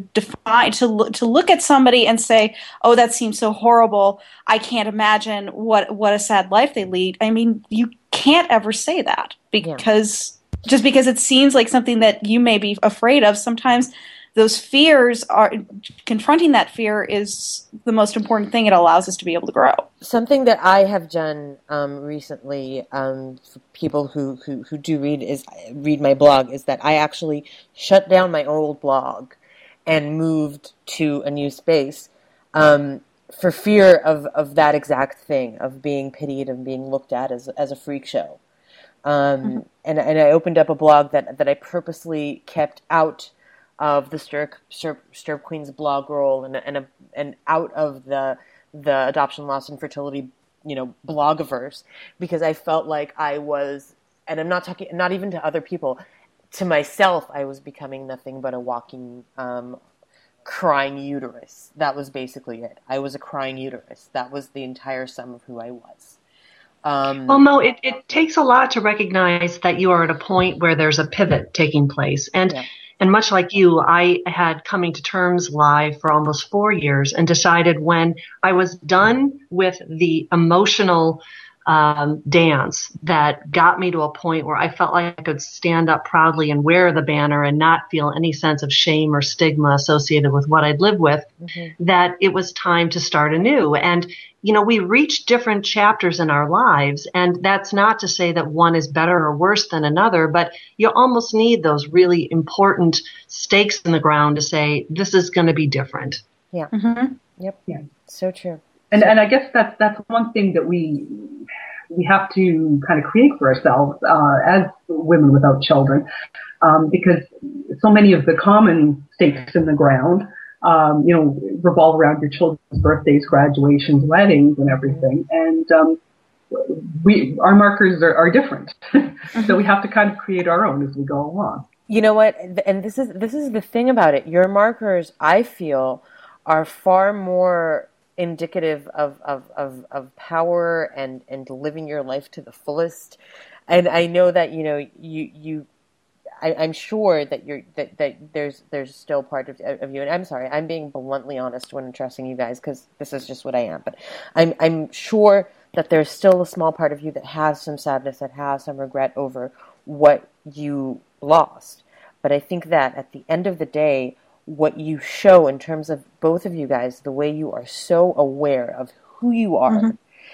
look at somebody and say, "Oh, that seems so horrible. I can't imagine what a sad life they lead." I mean, you can't ever say that, because just because it seems like something that you may be afraid of, sometimes those fears are confronting. That fear is the most important thing. It allows us to be able to grow. Something that I have done recently for people who do read my blog is that I actually shut down my old blog and moved to a new space for fear of that exact thing, of being pitied and being looked at as a freak show. And I opened up a blog that I purposely kept out of the Stirrup Queen's blog roll and out of the adoption, loss, and fertility, blogiverse, because I felt like I was, and I'm not talking, not even to other people, to myself, I was becoming nothing but a walking, crying uterus. That was basically it. I was a crying uterus. That was the entire sum of who I was. Well, Mo, it takes a lot to recognize that you are at a point where there's a pivot taking place. And much like you, I had Coming to Terms live for almost 4 years and decided when I was done with the emotional dance that got me to a point where I felt like I could stand up proudly and wear the banner and not feel any sense of shame or stigma associated with what I'd lived with, that it was time to start anew. And, we reach different chapters in our lives, and that's not to say that one is better or worse than another, but you almost need those really important stakes in the ground to say, this is going to be different. Yeah. Yep. Yeah. So true. And I guess that's one thing that we have to kind of create for ourselves as women without children, because so many of the common stakes in the ground, revolve around your children's birthdays, graduations, weddings, and everything. And our markers are different, so we have to kind of create our own as we go along. You know what? And this is the thing about it. Your markers, I feel, are far more indicative of power and living your life to the fullest. And I know that I'm sure that there's still part of you. And I'm sorry, I'm being bluntly honest when addressing you guys, because this is just what I am. But I'm sure that there's still a small part of you that has some sadness, that has some regret over what you lost. But I think that at the end of the day, what you show in terms of both of you guys, the way you are so aware of who you are,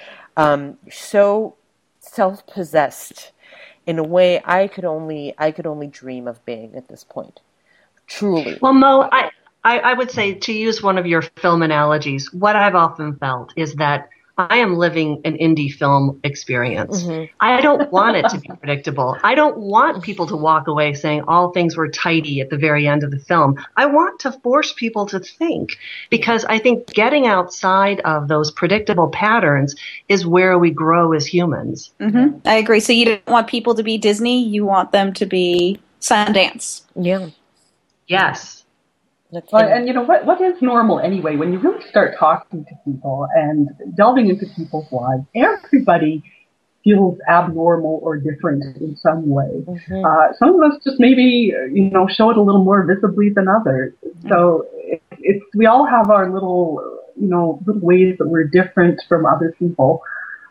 so self-possessed in a way I could only dream of being at this point. Truly. Well, Mo, I would say, to use one of your film analogies, what I've often felt is that I am living an indie film experience. I don't want it to be predictable. I don't want people to walk away saying all things were tidy at the very end of the film. I want to force people to think, because I think getting outside of those predictable patterns is where we grow as humans. I agree. So you don't want people to be Disney. You want them to be Sundance. Yeah. Yes. And what is normal anyway? When you really start talking to people and delving into people's lives, everybody feels abnormal or different in some way. Some of us just maybe, show it a little more visibly than others. So we all have our little ways that we're different from other people.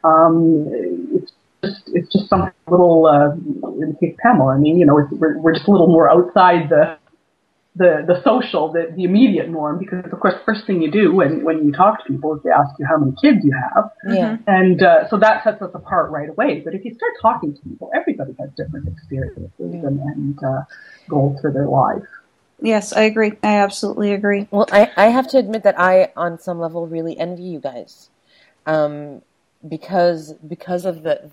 It's just something little, in the case of Pamela, we're just a little more outside the social, the immediate norm, because of course the first thing you do when you talk to people is they ask you how many kids you have. And so that sets us apart right away. But if you start talking to people, everybody has different experiences and goals for their lives. Yes, I agree. I absolutely agree. Well, I have to admit that I, on some level, really envy you guys, because of the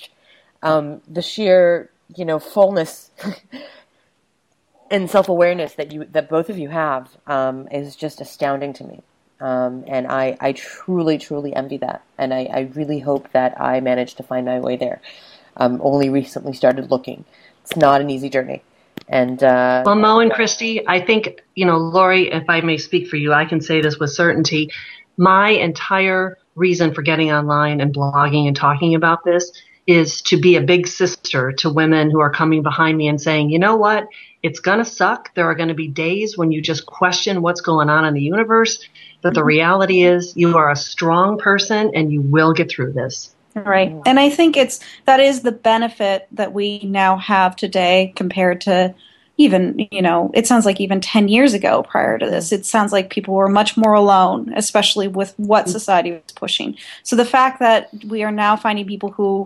sheer fullness and self-awareness that both of you have is just astounding to me. And I truly, truly envy that. And I really hope that I manage to find my way there. Only recently started looking. It's not an easy journey. And well, Mo and Christy, I think, Lori, if I may speak for you, I can say this with certainty. My entire reason for getting online and blogging and talking about this is to be a big sister to women who are coming behind me and saying, you know what? It's going to suck. There are going to be days when you just question what's going on in the universe. But the reality is you are a strong person and you will get through this. Right. And I think that is the benefit that we now have today compared to even, it sounds like even 10 years ago prior to this. It sounds like people were much more alone, especially with what society was pushing. So the fact that we are now finding people who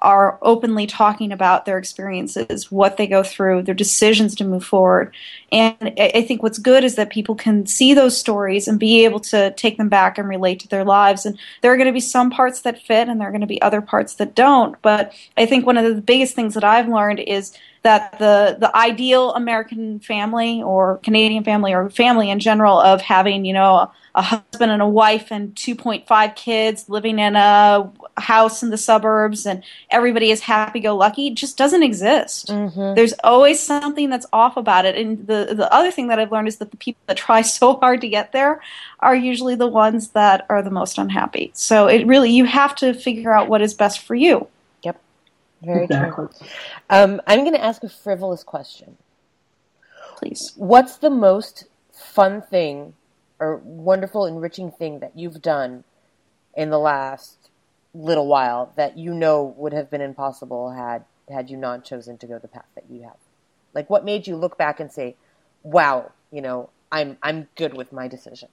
are openly talking about their experiences, what they go through, their decisions to move forward. And I think what's good is that people can see those stories and be able to take them back and relate to their lives. And there are going to be some parts that fit and there are going to be other parts that don't. But I think one of the biggest things that I've learned is that the ideal American family or Canadian family or family in general of having, a husband and a wife and 2.5 kids living in a house in the suburbs and everybody is happy-go-lucky just doesn't exist. Mm-hmm. There's always something that's off about it. And the other thing that I've learned is that the people that try so hard to get there are usually the ones that are the most unhappy. So you have to figure out what is best for you. Yep. Very true. I'm going to ask a frivolous question. Please. What's the most fun thing or wonderful, enriching thing that you've done in the last little while that would have been impossible had you not chosen to go the path that you have? Like, what made you look back and say, wow, I'm good with my decision?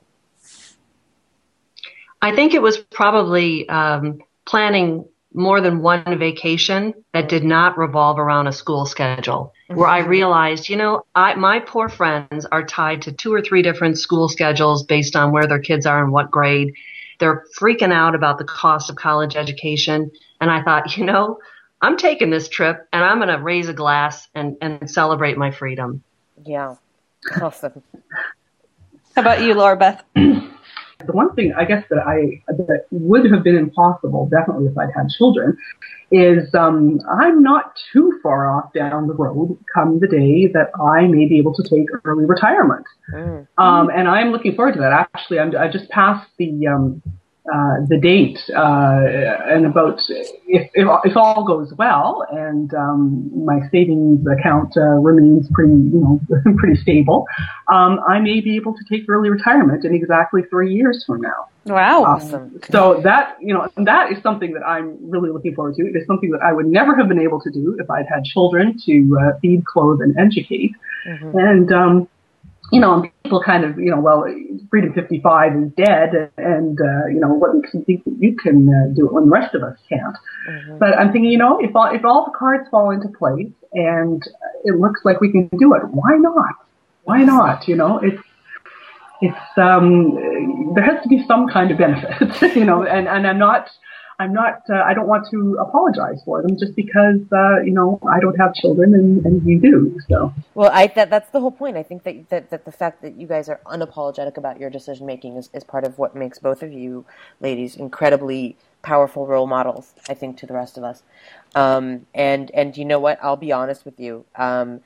I think it was probably planning more than one vacation that did not revolve around a school schedule, where I realized, my poor friends are tied to 2 or 3 different school schedules based on where their kids are and what grade. They're freaking out about the cost of college education. And I thought, I'm taking this trip and I'm going to raise a glass and celebrate my freedom. Yeah. Awesome. How about you, Laura Beth? The one thing I guess that would have been impossible, definitely if I'd had children, is I'm not too far off down the road come the day that I may be able to take early retirement. And I'm looking forward to that. Actually, I just passed the date, and about if all goes well and my savings account remains pretty stable, I may be able to take early retirement in exactly 3 years from now. Wow! Awesome. So that that is something that I'm really looking forward to. It is something that I would never have been able to do if I'd had children to feed, clothe, and educate. Mm-hmm. And people kind of, Freedom 55 is dead, and, what makes you think that you can do it when the rest of us can't? Mm-hmm. But I'm thinking, if all the cards fall into place and it looks like we can do it, why not? Why not? It's there has to be some kind of benefit, and I'm not, I don't want to apologize for them just because, I don't have children and you do, so. Well, that's the whole point. I think that the fact that you guys are unapologetic about your decision making is part of what makes both of you ladies incredibly powerful role models, I think, to the rest of us. And you know what? I'll be honest with you. I'm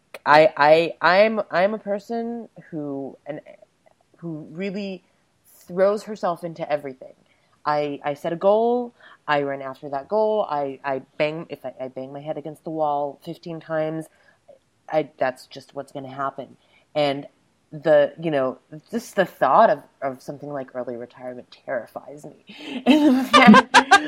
a person who really throws herself into everything. I set a goal. I run after that goal. I bang my head against the wall 15 times. That's just what's going to happen. And just the thought of something like early retirement terrifies me. And the fact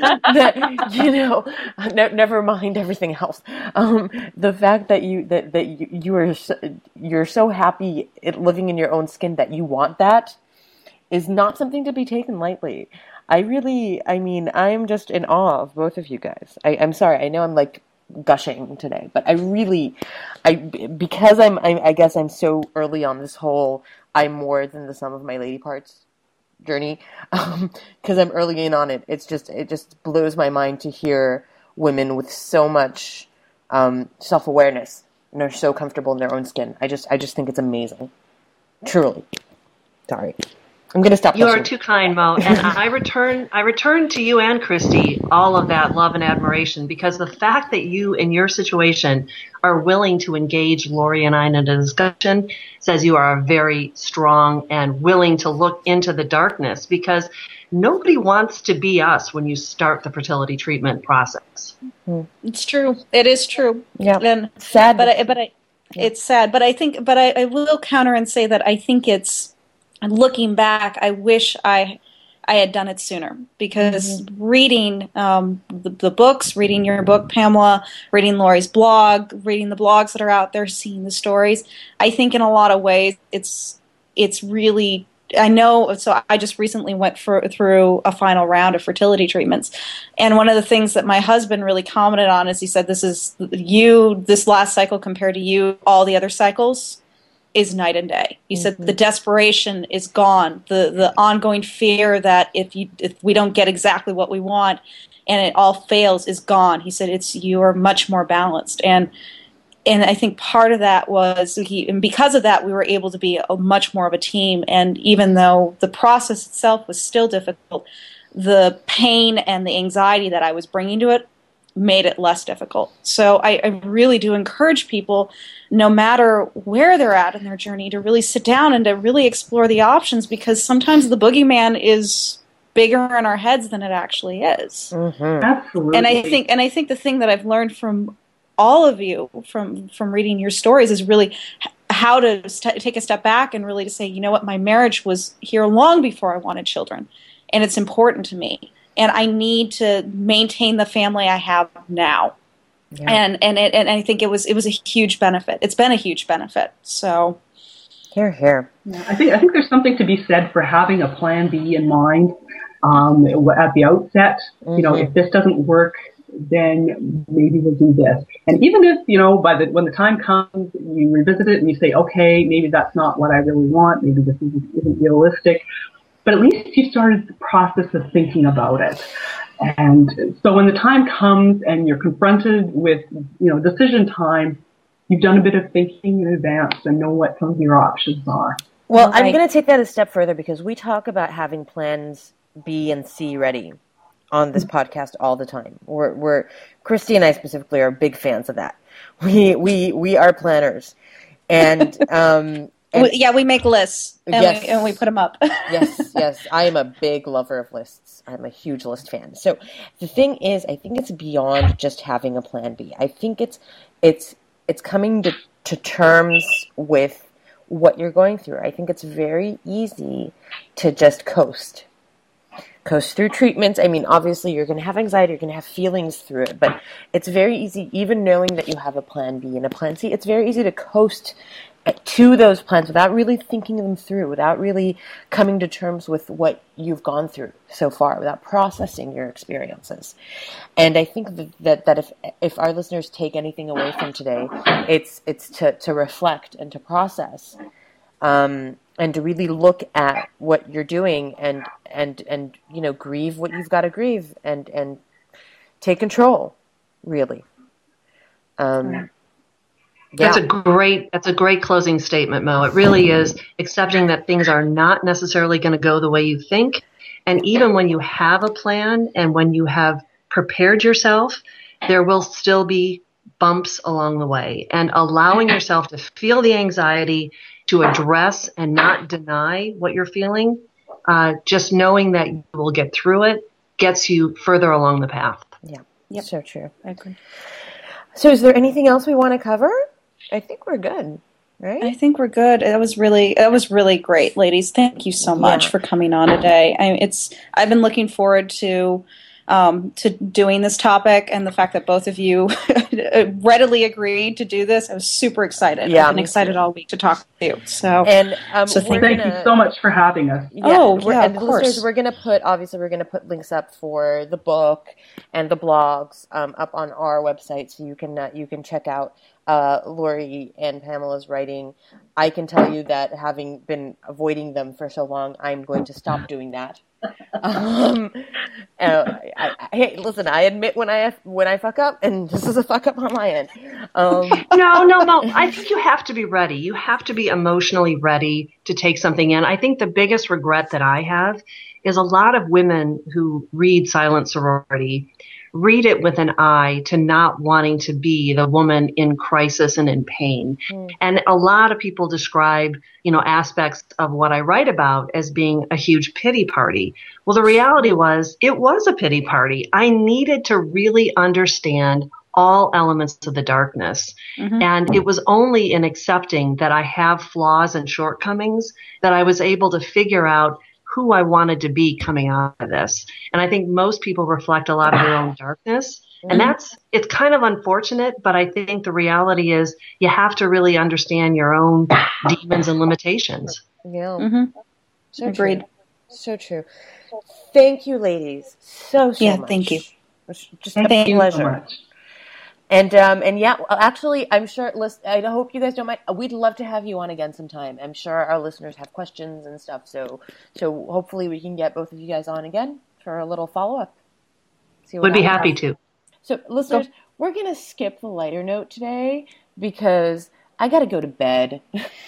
that, never mind everything else. The fact that you're so happy living in your own skin that you want that is not something to be taken lightly. I'm just in awe of both of you guys. I'm sorry. I know I'm like gushing today, but because I guess I'm so early on this whole I'm more than the sum of my lady parts journey. Because I'm early in on it. It just blows my mind to hear women with so much self-awareness and are so comfortable in their own skin. I just think it's amazing. Truly. Sorry. I'm going to stop. You are too kind, Mo. And I return to you and Christy all of that love and admiration, because the fact that you, in your situation, are willing to engage Lori and I in a discussion says you are very strong and willing to look into the darkness, because nobody wants to be us when you start the fertility treatment process. It's true. It is true. Yeah. And sad, it's sad. But I will counter and say that I think it's. And looking back, I wish I had done it sooner, because reading the books, reading your book, Pamela, reading Lori's blog, reading the blogs that are out there, seeing the stories, I think in a lot of ways it's really I know, so I just recently went through a final round of fertility treatments. And one of the things that my husband really commented on is he said, this last cycle compared to you, all the other cycles is night and day. He said the desperation is gone. The ongoing fear that if we don't get exactly what we want and it all fails is gone. He said you are much more balanced. And I think part of that was and because of that, we were able to be much more of a team. And even though the process itself was still difficult, the pain and the anxiety that I was bringing to it made it less difficult. So I really do encourage people, no matter where they're at in their journey, to really sit down and to really explore the options, because sometimes the boogeyman is bigger in our heads than it actually is. Mm-hmm. Absolutely. And I think the thing that I've learned from all of you from reading your stories is really how to take a step back and really to say, you know what, my marriage was here long before I wanted children, and it's important to me, and I need to maintain the family I have now. Yeah. And I think it was a huge benefit. It's been a huge benefit. So here. Yeah, I think there's something to be said for having a plan B in mind at the outset. Mm-hmm. You know, if this doesn't work, then maybe we'll do this. And even if, you know, when the time comes, you revisit it and you say, okay, maybe that's not what I really want. Maybe this isn't realistic. But at least you started the process of thinking about it. And so when the time comes and you're confronted with, you know, decision time, you've done a bit of thinking in advance and know what some of your options are. Well, I'm going to take that a step further, because we talk about having plans B and C ready on this podcast all the time. We're Christy and I specifically are big fans of that. We are planners, and we make lists and we put them up. yes. I am a big lover of lists. I'm a huge list fan. So the thing is, I think it's beyond just having a plan B. I think it's coming to terms with what you're going through. I think it's very easy to just coast through treatments. I mean, obviously you're going to have anxiety, you're going to have feelings through it, but it's very easy, even knowing that you have a plan B and a plan C, it's very easy to coast to those plans without really thinking them through, without really coming to terms with what you've gone through so far, without processing your experiences. And I think that if our listeners take anything away from today, it's to reflect and to process, and to really look at what you're doing and you know, grieve what you've got to grieve and take control, really. That's a great closing statement, Mo. It really is accepting that things are not necessarily going to go the way you think. And even when you have a plan and when you have prepared yourself, there will still be bumps along the way. And allowing yourself to feel the anxiety, to address and not deny what you're feeling, just knowing that you will get through it gets you further along the path. Yeah, yep. So true. I agree. So is there anything else we want to cover? I think we're good, right? I think we're good. That was really great, ladies. Thank you so much for coming on today. I've been looking forward to doing this topic, and the fact that both of you readily agreed to do this, I was super excited. Yeah, I've been excited all week to talk to you. So thank you so much for having us. Yeah, of course. Listeners, we're going to put links up for the book and the blogs up on our website, so you can check out Lori and Pamela's writing. I can tell you that having been avoiding them for so long, I'm going to stop doing that. Hey, listen, I admit when I fuck up, and this is a fuck up on my end. No, Mo. I think you have to be ready. You have to be emotionally ready to take something in. I think the biggest regret that I have is a lot of women who read Silent Sorority read it with an eye to not wanting to be the woman in crisis and in pain. And a lot of people describe, you know, aspects of what I write about as being a huge pity party. Well, the reality was it was a pity party. I needed to really understand all elements of the darkness. Mm-hmm. And it was only in accepting that I have flaws and shortcomings that I was able to figure out who I wanted to be coming out of this. And I think most people reflect a lot of their own darkness. And it's kind of unfortunate, but I think the reality is you have to really understand your own demons and limitations. Yeah. Mm-hmm. So Agreed. True. So true. Thank you, ladies, so much. Thank you. It's just Thank a you pleasure. so much. And yeah, actually, I'm sure. I hope you guys don't mind. We'd love to have you on again sometime. I'm sure our listeners have questions and stuff. So hopefully we can get both of you guys on again for a little follow up. Would be happy to. So, listeners, we're gonna skip the lighter note today because I gotta go to bed.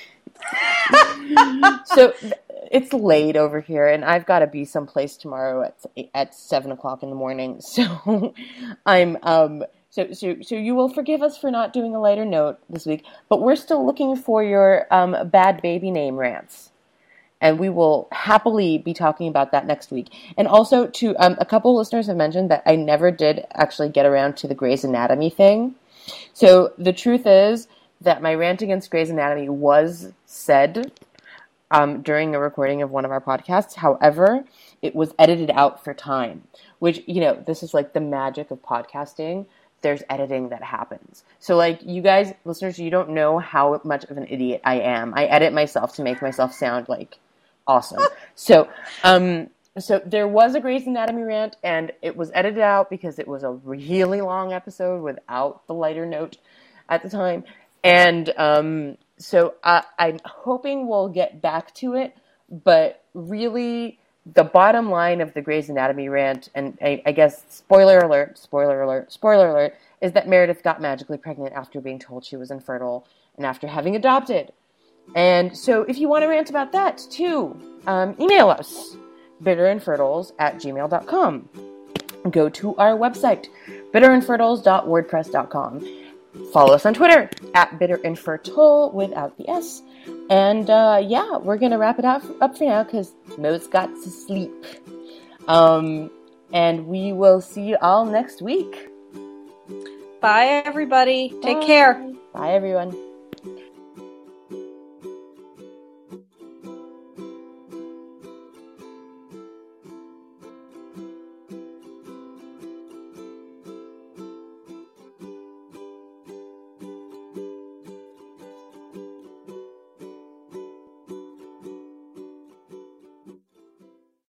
So it's late over here, and I've got to be someplace tomorrow at 7:00 in the morning. So I'm So you will forgive us for not doing a lighter note this week, but we're still looking for your bad baby name rants. And we will happily be talking about that next week. And also, to a couple of listeners have mentioned that I never did actually get around to the Grey's Anatomy thing. So the truth is that my rant against Grey's Anatomy was said during a recording of one of our podcasts. However, it was edited out for time, which, this is like the magic of podcasting. There's editing that happens. So, like, you guys, listeners, you don't know how much of an idiot I am. I edit myself to make myself sound, like, awesome. So there was a Grey's Anatomy rant, and it was edited out because it was a really long episode without the lighter note at the time. And so I'm hoping we'll get back to it, but really the bottom line of the Grey's Anatomy rant, and I guess spoiler alert, is that Meredith got magically pregnant after being told she was infertile and after having adopted. And so if you want to rant about that too, email us, bitterinfertiles@gmail.com. Go to our website, bitterinfertiles.wordpress.com. Follow us on Twitter, @bitterinfertile without the S. And we're going to wrap it up for now because Mo's got to sleep. And we will see you all next week. Bye, everybody. Take care. Bye, everyone.